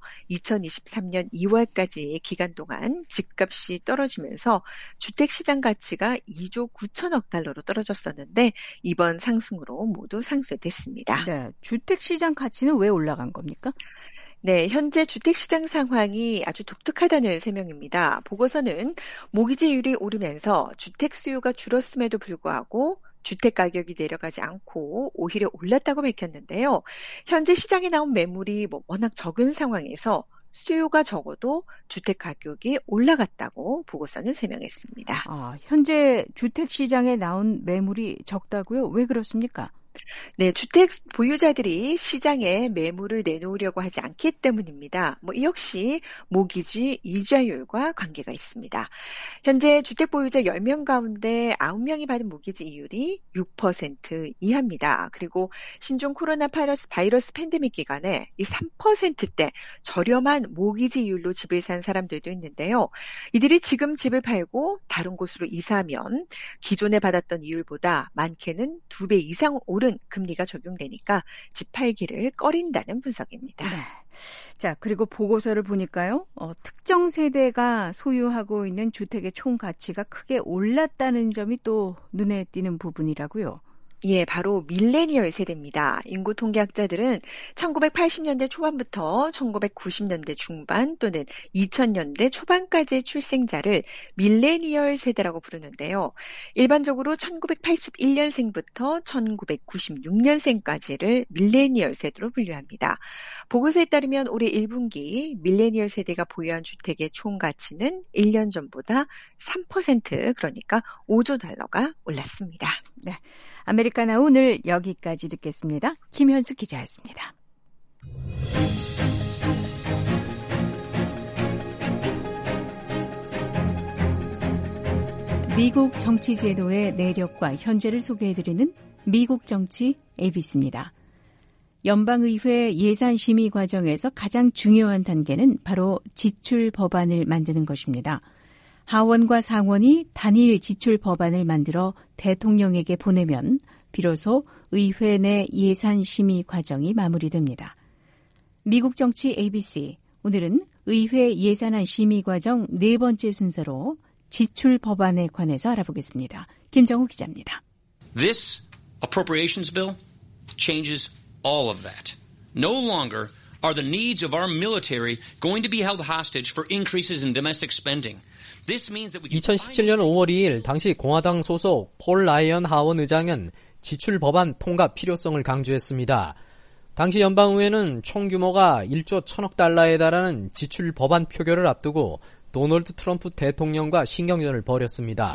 이천이십삼년 이월까지의 기간 동안 집값이 떨어지면서 주택시장 가치가 이조 구천억 달러로 떨어졌었는데 이번 상승으로 모두 상쇄됐습니다. 네. 주택시장 가치는 왜 올라간 겁니까? 네, 현재 주택시장 상황이 아주 독특하다는 설명입니다. 보고서는 모기지율이 오르면서 주택 수요가 줄었음에도 불구하고 주택 가격이 내려가지 않고 오히려 올랐다고 밝혔는데요. 현재 시장에 나온 매물이 뭐 워낙 적은 상황에서 수요가 적어도 주택 가격이 올라갔다고 보고서는 설명했습니다. 아, 현재 주택시장에 나온 매물이 적다고요? 왜 그렇습니까? 네, 주택 보유자들이 시장에 매물을 내놓으려고 하지 않기 때문입니다. 뭐, 이 역시 모기지 이자율과 관계가 있습니다. 현재 주택 보유자 열 명 가운데 아홉 명이 받은 모기지 이율이 육 퍼센트 이하입니다. 그리고 신종 코로나 바이러스, 바이러스 팬데믹 기간에 이 삼 퍼센트대 저렴한 모기지 이율로 집을 산 사람들도 있는데요. 이들이 지금 집을 팔고 다른 곳으로 이사하면 기존에 받았던 이율보다 많게는 두 배 이상 오른 금리가 적용되니까 집 팔기를 꺼린다는 분석입니다. 네. 자, 그리고 보고서를 보니까요. 어, 특정 세대가 소유하고 있는 주택의 총 가치가 크게 올랐다는 점이 또 눈에 띄는 부분이라고요. 예, 바로 밀레니얼 세대입니다. 인구 통계학자들은 천구백팔십년대 초반부터 천구백구십년대 중반 또는 이천년대 초반까지의 출생자를 밀레니얼 세대라고 부르는데요. 일반적으로 천구백팔십일년생부터 천구백구십육년생까지를 밀레니얼 세대로 분류합니다. 보고서에 따르면 올해 일 분기 밀레니얼 세대가 보유한 주택의 총 가치는 일 년 전보다 삼 퍼센트, 그러니까 오조 달러가 올랐습니다. 네. 아메리카나 오늘 여기까지 듣겠습니다. 김현수 기자였습니다. 미국 정치 제도의 내력과 현재를 소개해드리는 미국 정치 에이비씨입니다. 연방의회 예산심의 과정에서 가장 중요한 단계는 바로 지출 법안을 만드는 것입니다. 하원과 상원이 단일 지출 법안을 만들어 대통령에게 보내면 비로소 의회 내 예산 심의 과정이 마무리됩니다. 미국 정치 에이비씨, 오늘은 의회 예산안 심의 과정 네 번째 순서로 지출 법안에 관해서 알아보겠습니다. 김정우 기자입니다. This appropriations bill changes all of that. No longer are the needs of our military going to be held hostage for increases in domestic spending. 이천십칠년 오월 이일 당시 공화당 소속 폴 라이언 하원 의장은 지출 법안 통과 필요성을 강조했습니다. 당시 연방의회는 총 규모가 일조 천억 달러에 달하는 지출 법안 표결을 앞두고 도널드 트럼프 대통령과 신경전을 벌였습니다.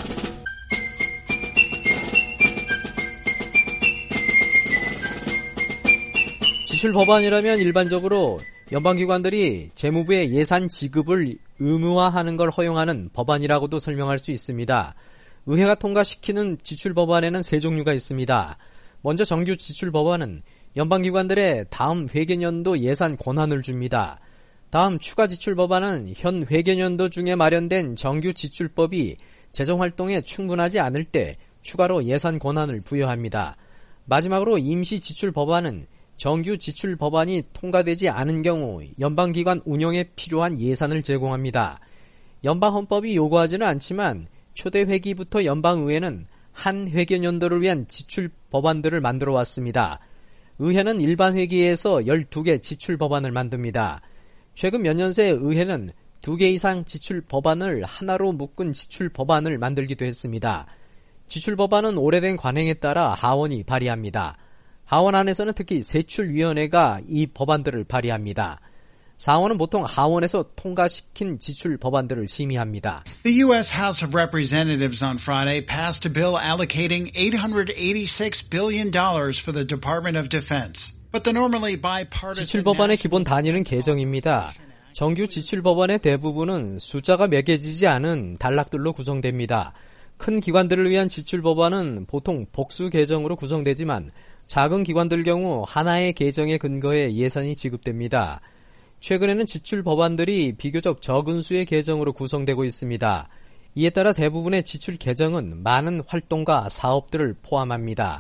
지출 법안이라면 일반적으로 연방기관들이 재무부의 예산 지급을 의무화하는 걸 허용하는 법안이라고도 설명할 수 있습니다. 의회가 통과시키는 지출법안에는 세 종류가 있습니다. 먼저 정규 지출법안은 연방기관들의 다음 회계년도 예산 권한을 줍니다. 다음 추가 지출법안은 현 회계년도 중에 마련된 정규 지출법이 재정활동에 충분하지 않을 때 추가로 예산 권한을 부여합니다. 마지막으로 임시 지출법안은 정규 지출법안이 통과되지 않은 경우 연방기관 운영에 필요한 예산을 제공합니다. 연방헌법이 요구하지는 않지만 초대 회기부터 연방의회는 한 회계년도를 위한 지출 법안들을 만들어 왔습니다. 의회는 일반 회기에서 열두 개 지출 법안을 만듭니다. 최근 몇 년 새 의회는 두 개 이상 지출 법안을 하나로 묶은 지출 법안을 만들기도 했습니다. 지출 법안은 오래된 관행에 따라 하원이 발의합니다. 하원 안에서는 특히 세출위원회가 이 법안들을 발의합니다. 상원은 보통 하원에서 통과시킨 지출 법안들을 심의합니다. The U S House of Representatives on Friday passed a bill allocating eight hundred eighty-six billion dollars for the Department of Defense. But the normally bipartisan 지출 법안의 기본 단위는 개정입니다. 정규 지출 법안의 대부분은 숫자가 매겨지지 않은 단락들로 구성됩니다. 큰 기관들을 위한 지출 법안은 보통 복수 개정으로 구성되지만 작은 기관들 경우 하나의 개정에 근거해 예산이 지급됩니다. 최근에는 지출 법안들이 비교적 적은 수의 개정으로 구성되고 있습니다. 이에 따라 대부분의 지출 개정은 많은 활동과 사업들을 포함합니다.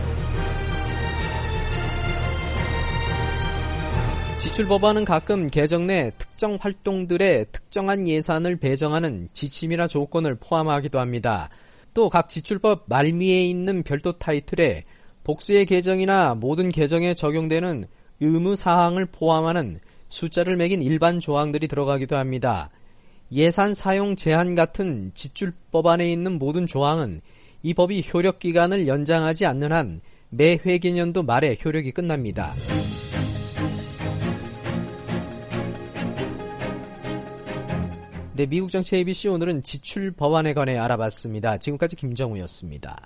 지출 법안은 가끔 개정 내 특정 활동들의 특정한 예산을 배정하는 지침이나 조건을 포함하기도 합니다. 또 각 지출법 말미에 있는 별도 타이틀에 복수의 개정이나 모든 개정에 적용되는 의무 사항을 포함하는 숫자를 매긴 일반 조항들이 들어가기도 합니다. 예산 사용 제한 같은 지출 법안에 있는 모든 조항은 이 법이 효력 기간을 연장하지 않는 한 매 회계년도 말에 효력이 끝납니다. 네, 미국 정치 에이비씨 오늘은 지출 법안에 관해 알아봤습니다. 지금까지 김정우였습니다.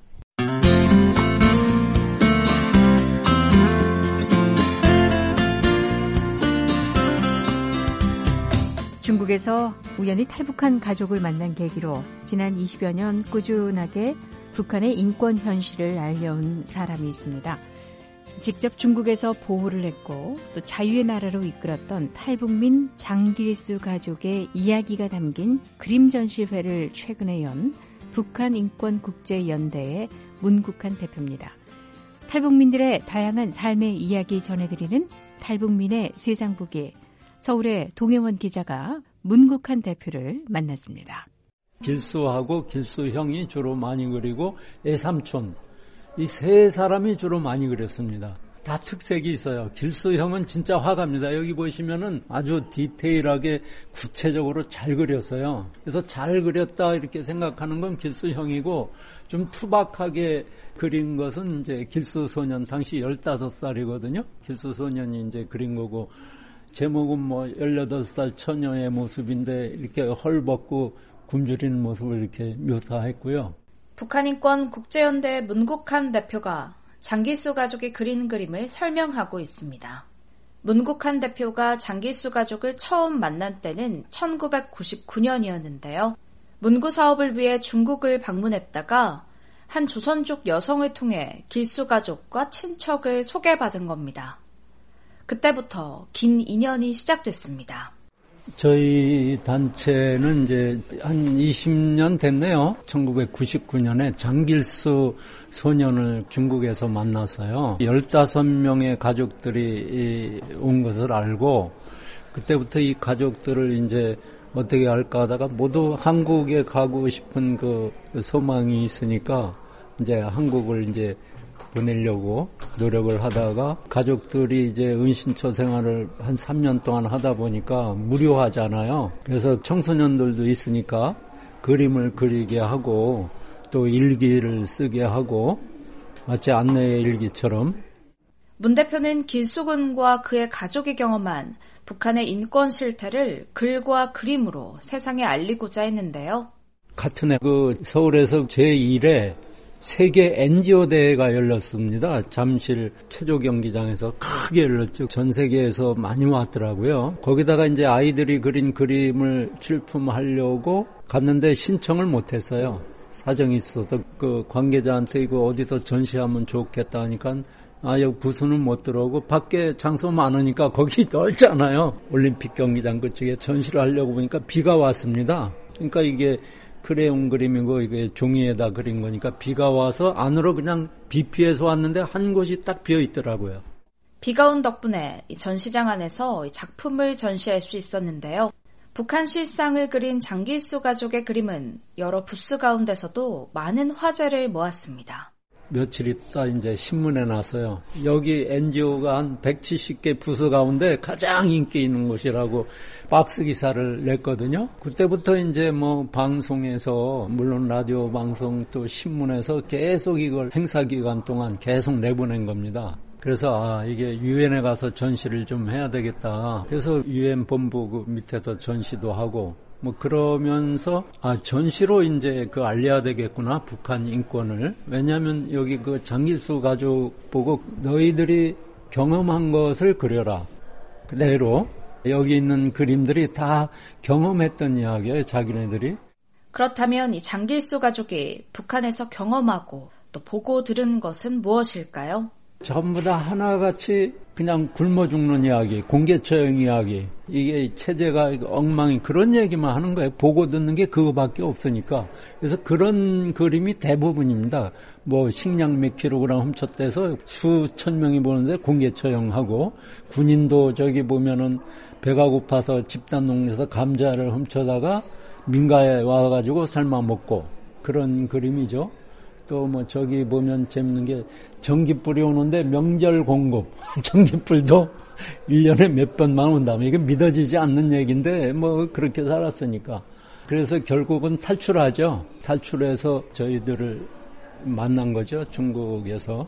중국에서 우연히 탈북한 가족을 만난 계기로 지난 이십여 년 꾸준하게 북한의 인권 현실을 알려온 사람이 있습니다. 직접 중국에서 보호를 했고 또 자유의 나라로 이끌었던 탈북민 장길수 가족의 이야기가 담긴 그림 전시회를 최근에 연 북한인권국제연대의 문국한 대표입니다. 탈북민들의 다양한 삶의 이야기 전해드리는 탈북민의 세상보기, 서울의 동해원 기자가 문국한 대표를 만났습니다. 길수하고 길수 형이 주로 많이 그리고 애삼촌, 이 세 사람이 주로 많이 그렸습니다. 다 특색이 있어요. 길수 형은 진짜 화가입니다. 여기 보시면은 아주 디테일하게 구체적으로 잘 그렸어요. 그래서 잘 그렸다 이렇게 생각하는 건 길수 형이고, 좀 투박하게 그린 것은 이제 길수 소년, 당시 열다섯 살이거든요. 길수 소년이 이제 그린 거고, 제목은 뭐 열여덟 살 처녀의 모습인데 이렇게 헐벗고 굶주리는 모습을 이렇게 묘사했고요. 북한인권국제연대 문국한 대표가 장길수 가족이 그린 그림을 설명하고 있습니다. 문국한 대표가 장길수 가족을 처음 만난 때는 천구백구십구 년이었는데요. 문구 사업을 위해 중국을 방문했다가 한 조선족 여성을 통해 길수 가족과 친척을 소개받은 겁니다. 그때부터 긴 인연이 시작됐습니다. 저희 단체는 이제 한 이십 년 됐네요. 천구백구십구 년에 장길수 소년을 중국에서 만났어요. 열다섯 명의 가족들이 온 것을 알고, 그때부터 이 가족들을 이제 어떻게 할까 하다가 모두 한국에 가고 싶은 그 소망이 있으니까 이제 한국을 이제 보내려고 노력을 하다가, 가족들이 이제 은신처 생활을 한 삼 년 동안 하다 보니까 무료하잖아요. 그래서 청소년들도 있으니까 그림을 그리게 하고 또 일기를 쓰게 하고, 마치 안내의 일기처럼. 문 대표는 길수군과 그의 가족이 경험한 북한의 인권 실태를 글과 그림으로 세상에 알리고자 했는데요. 같은 해 그 서울에서 제일 회 세계 엔지오 대회가 열렸습니다. 잠실 체조 경기장에서 크게 열렸죠. 전 세계에서 많이 왔더라고요. 거기다가 이제 아이들이 그린 그림을 출품하려고 갔는데 신청을 못했어요. 사정이 있어서 그 관계자한테 이거 어디서 전시하면 좋겠다 하니까 아, 여기 부수는 못 들어오고 밖에 장소 많으니까 거기 넓잖아요. 올림픽 경기장 그쪽에 전시를 하려고 보니까 비가 왔습니다. 그러니까 이게 크레용 그림이고 이게 종이에다 그린 거니까 비가 와서 안으로 그냥 비 피해서 왔는데 한 곳이 딱 비어 있더라고요. 비가 온 덕분에 이 전시장 안에서 이 작품을 전시할 수 있었는데요. 북한 실상을 그린 장길수 가족의 그림은 여러 부스 가운데서도 많은 화제를 모았습니다. 며칠 있다 이제 신문에 나서요. 여기 엔지오가 한 백칠십 개 부서 가운데 가장 인기 있는 곳이라고 박스 기사를 냈거든요. 그때부터 이제 뭐 방송에서 물론 라디오 방송 또 신문에서 계속 이걸 행사 기간 동안 계속 내보낸 겁니다. 그래서 아 이게 유엔에 가서 전시를 좀 해야 되겠다. 그래서 유엔 본부 그 밑에서 전시도 하고 뭐 그러면서 아 전시로 이제 그 알려야 되겠구나 북한 인권을. 왜냐하면 여기 그 장길수 가족 보고 너희들이 경험한 것을 그려라. 그대로 여기 있는 그림들이 다 경험했던 이야기예요. 자기네들이. 그렇다면 이 장길수 가족이 북한에서 경험하고 또 보고 들은 것은 무엇일까요? 전부 다 하나같이 그냥 굶어 죽는 이야기, 공개처형 이야기, 이게 체제가 엉망이 그런 얘기만 하는 거예요. 보고 듣는 게 그거밖에 없으니까. 그래서 그런 그림이 대부분입니다. 뭐 식량 몇 킬로그램 훔쳤대서 수천 명이 보는데 공개처형하고, 군인도 저기 보면은 배가 고파서 집단 농에서 감자를 훔쳐다가 민가에 와가지고 삶아 먹고 그런 그림이죠. 또 뭐 저기 보면 재밌는 게 전기불이 오는데 명절 공급 전기불도 일 년에 몇 번만 온다면 이게 믿어지지 않는 얘기인데 뭐 그렇게 살았으니까. 그래서 결국은 탈출하죠. 탈출해서 저희들을 만난 거죠. 중국에서.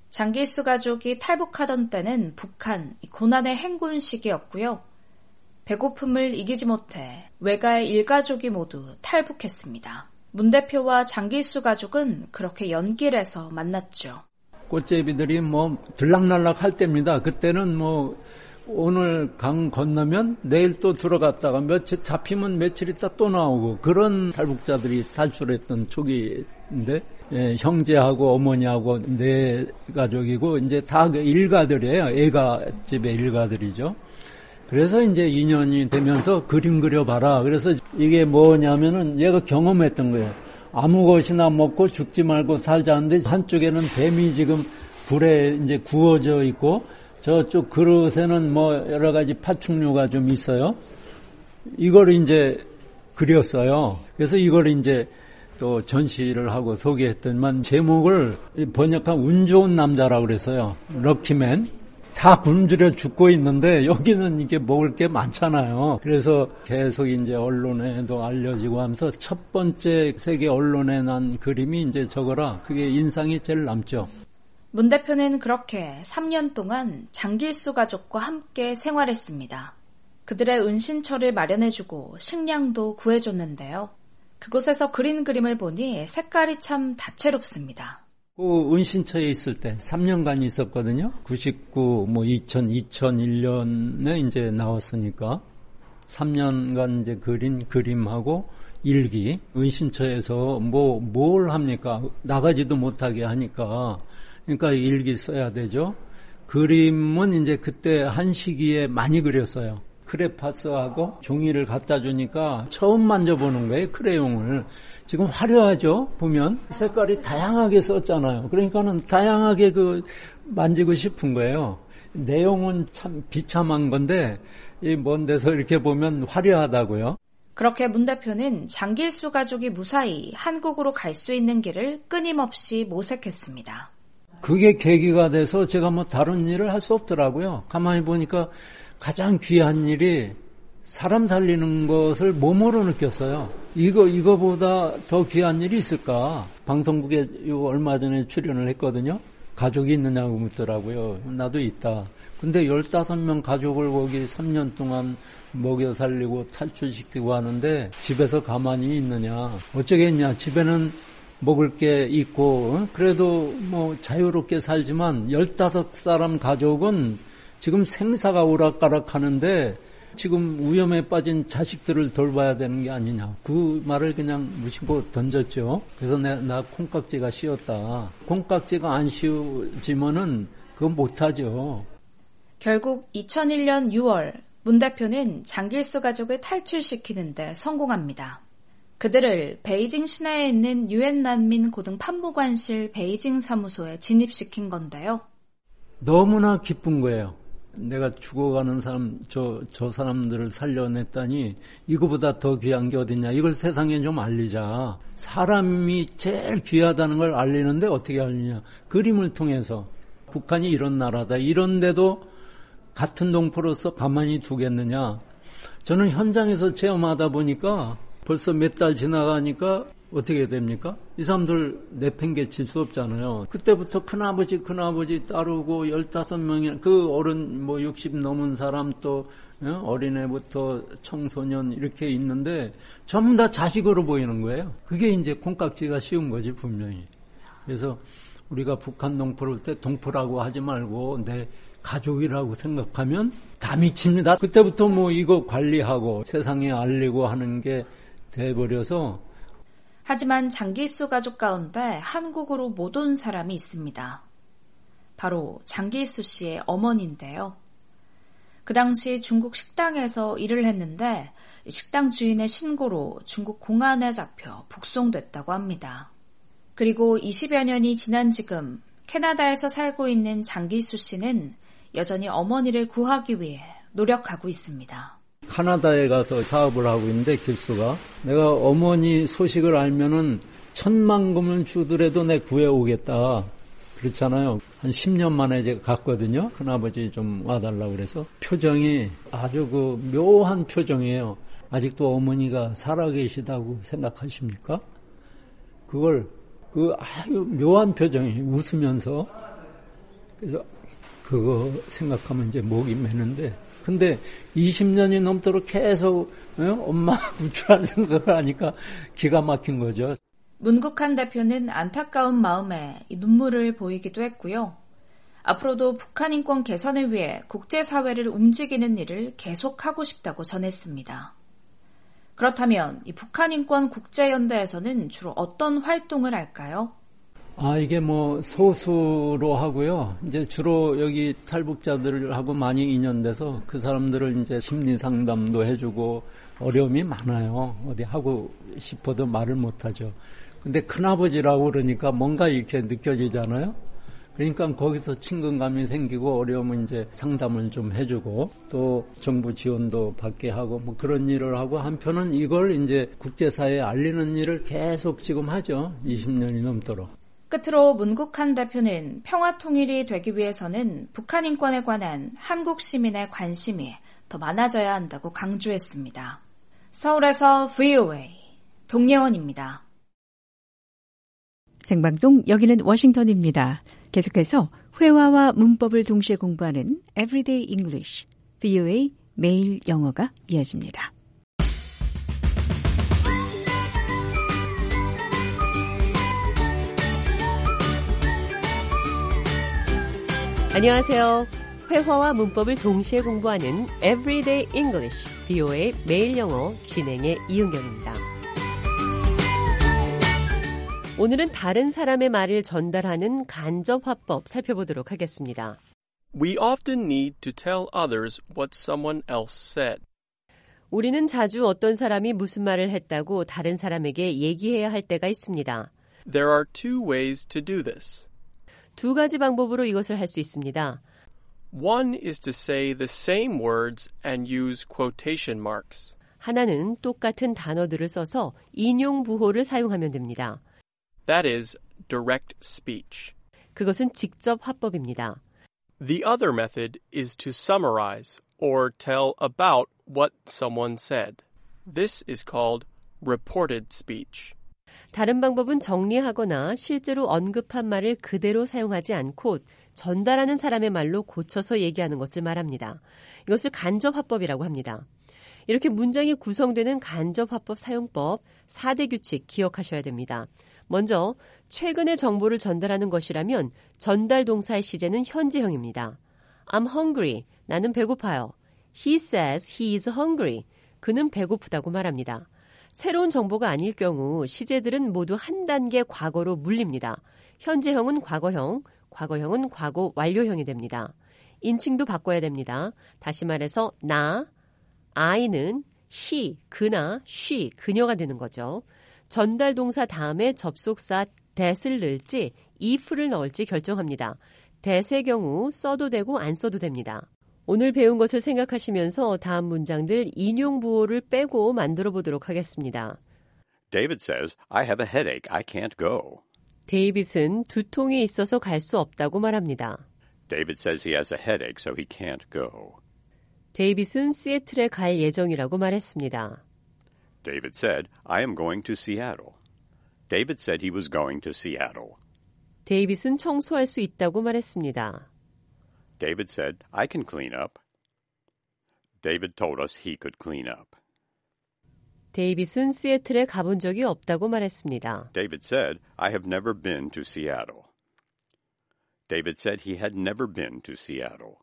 장길수 가족이 탈북하던 때는 북한 고난의 행군 시기였고요. 배고픔을 이기지 못해 외가의 일가족이 모두 탈북했습니다. 문 대표와 장길수 가족은 그렇게 연길에서 만났죠. 꽃제비들이 뭐 들락날락 할 때입니다. 그때는 뭐 오늘 강 건너면 내일 또 들어갔다가 며칠 잡히면 며칠 있다 또 나오고 그런 탈북자들이 탈출했던 초기인데 예, 형제하고 어머니하고 네 가족이고 이제 다 그 일가들이에요. 애가 집의 일가들이죠. 그래서 이제 이 년이 되면서 그림 그려봐라. 그래서 이게 뭐냐면은 얘가 경험했던 거예요. 아무 것이나 먹고 죽지 말고 살자는데 한쪽에는 뱀이 지금 불에 이제 구워져 있고 저쪽 그릇에는 뭐 여러 가지 파충류가 좀 있어요. 이걸 이제 그렸어요. 그래서 이걸 이제 또 전시를 하고 소개했더니만 제목을 번역한 운 좋은 남자라고 그랬어요. 럭키맨. 다 굶주려 죽고 있는데 여기는 이게 먹을 게 많잖아요. 그래서 계속 이제 언론에도 알려지고 하면서 첫 번째 세계 언론에 난 그림이 이제 저거라 그게 인상이 제일 남죠. 문 대표는 그렇게 삼 년 동안 장길수 가족과 함께 생활했습니다. 그들의 은신처를 마련해주고 식량도 구해줬는데요. 그곳에서 그린 그림을 보니 색깔이 참 다채롭습니다. 그 은신처에 있을 때 삼 년간 있었거든요. 구십구, 뭐 이천, 이천일 년에 이제 나왔으니까 삼 년간 이제 그린 그림하고 일기. 은신처에서 뭐 뭘 합니까? 나가지도 못하게 하니까. 그러니까 일기 써야 되죠. 그림은 이제 그때 한 시기에 많이 그렸어요. 크레파스하고 종이를 갖다 주니까 처음 만져보는 거예요. 크레용을. 지금 화려하죠? 보면 색깔이 다양하게 썼잖아요. 그러니까는 다양하게 그 만지고 싶은 거예요. 내용은 참 비참한 건데 이 먼 데서 이렇게 보면 화려하다고요. 그렇게 문 대표는 장길수 가족이 무사히 한국으로 갈 수 있는 길을 끊임없이 모색했습니다. 그게 계기가 돼서 제가 뭐 다른 일을 할 수 없더라고요. 가만히 보니까 가장 귀한 일이 사람 살리는 것을 몸으로 느꼈어요. 이거, 이거보다 더 귀한 일이 있을까? 방송국에 얼마 전에 출연을 했거든요. 가족이 있느냐고 묻더라고요. 나도 있다. 근데 열다섯 명 가족을 거기 삼 년 동안 먹여 살리고 탈출시키고 하는데 집에서 가만히 있느냐. 어쩌겠냐. 집에는 먹을 게 있고, 그래도 뭐 자유롭게 살지만 열다섯 사람 가족은 지금 생사가 오락가락 하는데 지금 위험에 빠진 자식들을 돌봐야 되는 게 아니냐. 그 말을 그냥 무심코 던졌죠. 그래서 내, 나 콩깍지가 씌었다. 콩깍지가 안 씌워지면은 그건 못하죠. 결국 이천일 년 유월 문 대표는 장길수 가족을 탈출시키는데 성공합니다. 그들을 베이징 시내에 있는 유엔 난민 고등 판무관실 베이징 사무소에 진입시킨 건데요. 너무나 기쁜 거예요. 내가 죽어가는 사람, 저, 저 사람들을 살려냈다니 이거보다 더 귀한 게 어딨냐. 이걸 세상에 좀 알리자. 사람이 제일 귀하다는 걸 알리는데 어떻게 알리냐. 그림을 통해서. 북한이 이런 나라다. 이런데도 같은 동포로서 가만히 두겠느냐. 저는 현장에서 체험하다 보니까 벌써 몇 달 지나가니까 어떻게 됩니까? 이 사람들 내팽개칠 수 없잖아요. 그때부터 큰아버지, 큰아버지 따르고 열다섯 명이 그 어른 뭐 육십 넘은 사람 또 어린애부터 청소년 이렇게 있는데 전부 다 자식으로 보이는 거예요. 그게 이제 콩깍지가 씌운 거지 분명히. 그래서 우리가 북한 동포를 볼 때 동포라고 하지 말고 내 가족이라고 생각하면 다 미칩니다. 그때부터 뭐 이거 관리하고 세상에 알리고 하는 게 돼버려서. 하지만 장길수 가족 가운데 한국으로 못 온 사람이 있습니다. 바로 장길수 씨의 어머니인데요. 그 당시 중국 식당에서 일을 했는데 식당 주인의 신고로 중국 공안에 잡혀 북송됐다고 합니다. 그리고 이십여 년이 지난 지금 캐나다에서 살고 있는 장길수 씨는 여전히 어머니를 구하기 위해 노력하고 있습니다. 캐나다에 가서 사업을 하고 있는데 길수가 내가 어머니 소식을 알면은 천만금을 주더라도 내 구해오겠다. 그렇잖아요. 한 십 년 만에 제가 갔거든요. 큰아버지 좀 와달라고 그래서 표정이 아주 그 묘한 표정이에요. 아직도 어머니가 살아계시다고 생각하십니까? 그걸 그 아주 묘한 표정이 웃으면서 그래서 그거 생각하면 이제 목이 메는데 근데 이십 년이 넘도록 계속 어? 엄마 구출할 생각을 하니까 기가 막힌 거죠. 문국한 대표는 안타까운 마음에 눈물을 보이기도 했고요. 앞으로도 북한 인권 개선을 위해 국제사회를 움직이는 일을 계속하고 싶다고 전했습니다. 그렇다면 이 북한 인권 국제연대에서는 주로 어떤 활동을 할까요? 아, 이게 뭐 소수로 하고요. 이제 주로 여기 탈북자들하고 많이 인연돼서 그 사람들을 이제 심리 상담도 해주고 어려움이 많아요. 어디 하고 싶어도 말을 못하죠. 근데 큰아버지라고 그러니까 뭔가 이렇게 느껴지잖아요. 그러니까 거기서 친근감이 생기고 어려우면 이제 상담을 좀 해주고 또 정부 지원도 받게 하고 뭐 그런 일을 하고 한편은 이걸 이제 국제사회에 알리는 일을 계속 지금 하죠. 이십 년이 넘도록. 끝으로 문국한 대표는 평화 통일이 되기 위해서는 북한 인권에 관한 한국 시민의 관심이 더 많아져야 한다고 강조했습니다. 서울에서 브이오에이 동예원입니다. 생방송 여기는 워싱턴입니다. 계속해서 회화와 문법을 동시에 공부하는 Everyday English, 브이오에이 매일 영어가 이어집니다. 안녕하세요. 회화와 문법을 동시에 공부하는 Everyday English, 브이오에이 매일 영어 진행의 이은경입니다. 오늘은 다른 사람의 말을 전달하는 간접 화법 살펴보도록 하겠습니다. We often need to tell others what someone else said. 우리는 자주 어떤 사람이 무슨 말을 했다고 다른 사람에게 얘기해야 할 때가 있습니다. There are two ways to do this. 두 가지 방법으로 이것을 할 수 있습니다. One is to say the same words and use quotation marks. 하나는 똑같은 단어들을 써서 인용 부호를 사용하면 됩니다. That is direct speech. 그것은 직접 화법입니다. The other method is to summarize or tell about what someone said. This is called reported speech. 다른 방법은 정리하거나 실제로 언급한 말을 그대로 사용하지 않고 전달하는 사람의 말로 고쳐서 얘기하는 것을 말합니다. 이것을 간접 화법이라고 합니다. 이렇게 문장이 구성되는 간접 화법 사용법 사 대 규칙 기억하셔야 됩니다. 먼저 최근의 정보를 전달하는 것이라면 전달 동사의 시제는 현재형입니다. I'm hungry. 나는 배고파요. He says he is hungry. 그는 배고프다고 말합니다. 새로운 정보가 아닐 경우 시제들은 모두 한 단계 과거로 물립니다. 현재형은 과거형, 과거형은 과거 완료형이 됩니다. 인칭도 바꿔야 됩니다. 다시 말해서 나, I는 he, 그나, she, 그녀가 되는 거죠. 전달 동사 다음에 접속사 that을 넣을지 if를 넣을지 결정합니다. that의 경우 써도 되고 안 써도 됩니다. 오늘 배운 것을 생각하시면서 다음 문장들 인용 부호를 빼고 만들어 보도록 하겠습니다. David says, I have a headache. I can't go. 데이빗은 두통이 있어서 갈 수 없다고 말합니다. David says he has a headache, so he can't go. 데이빗은 시애틀에 갈 예정이라고 말했습니다. David said, I am going to Seattle. David said he was going to Seattle. 데이빗은 청소할 수 있다고 말했습니다. David said, I can clean up. David told us he could clean up. 데이빗은 시애틀에 가본 적이 없다고 말했습니다. David said, I have never been to Seattle. David said he had never been to Seattle.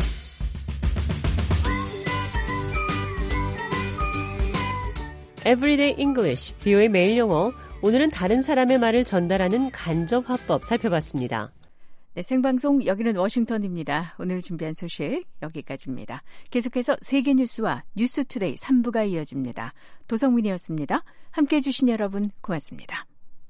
Everyday English, 비오의 매일 영어. 오늘은 다른 사람의 말을 전달하는 간접 화법 살펴봤습니다. 네, 생방송 여기는 워싱턴입니다. 오늘 준비한 소식 여기까지입니다. 계속해서 세계뉴스와 뉴스투데이 삼 부가 이어집니다. 도성민이었습니다. 함께해 주신 여러분 고맙습니다.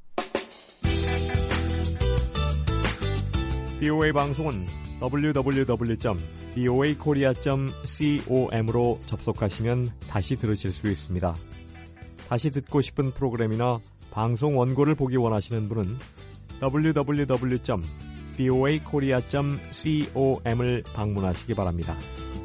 비오에이 방송은 더블유 더블유 더블유 점 비오에이 코리아 점 com으로 접속하시면 다시 들으실 수 있습니다. 다시 듣고 싶은 프로그램이나 방송 원고를 보기 원하시는 분은 더블유 더블유 더블유 점 비오에이 코리아 점 com을 방문하시기 바랍니다.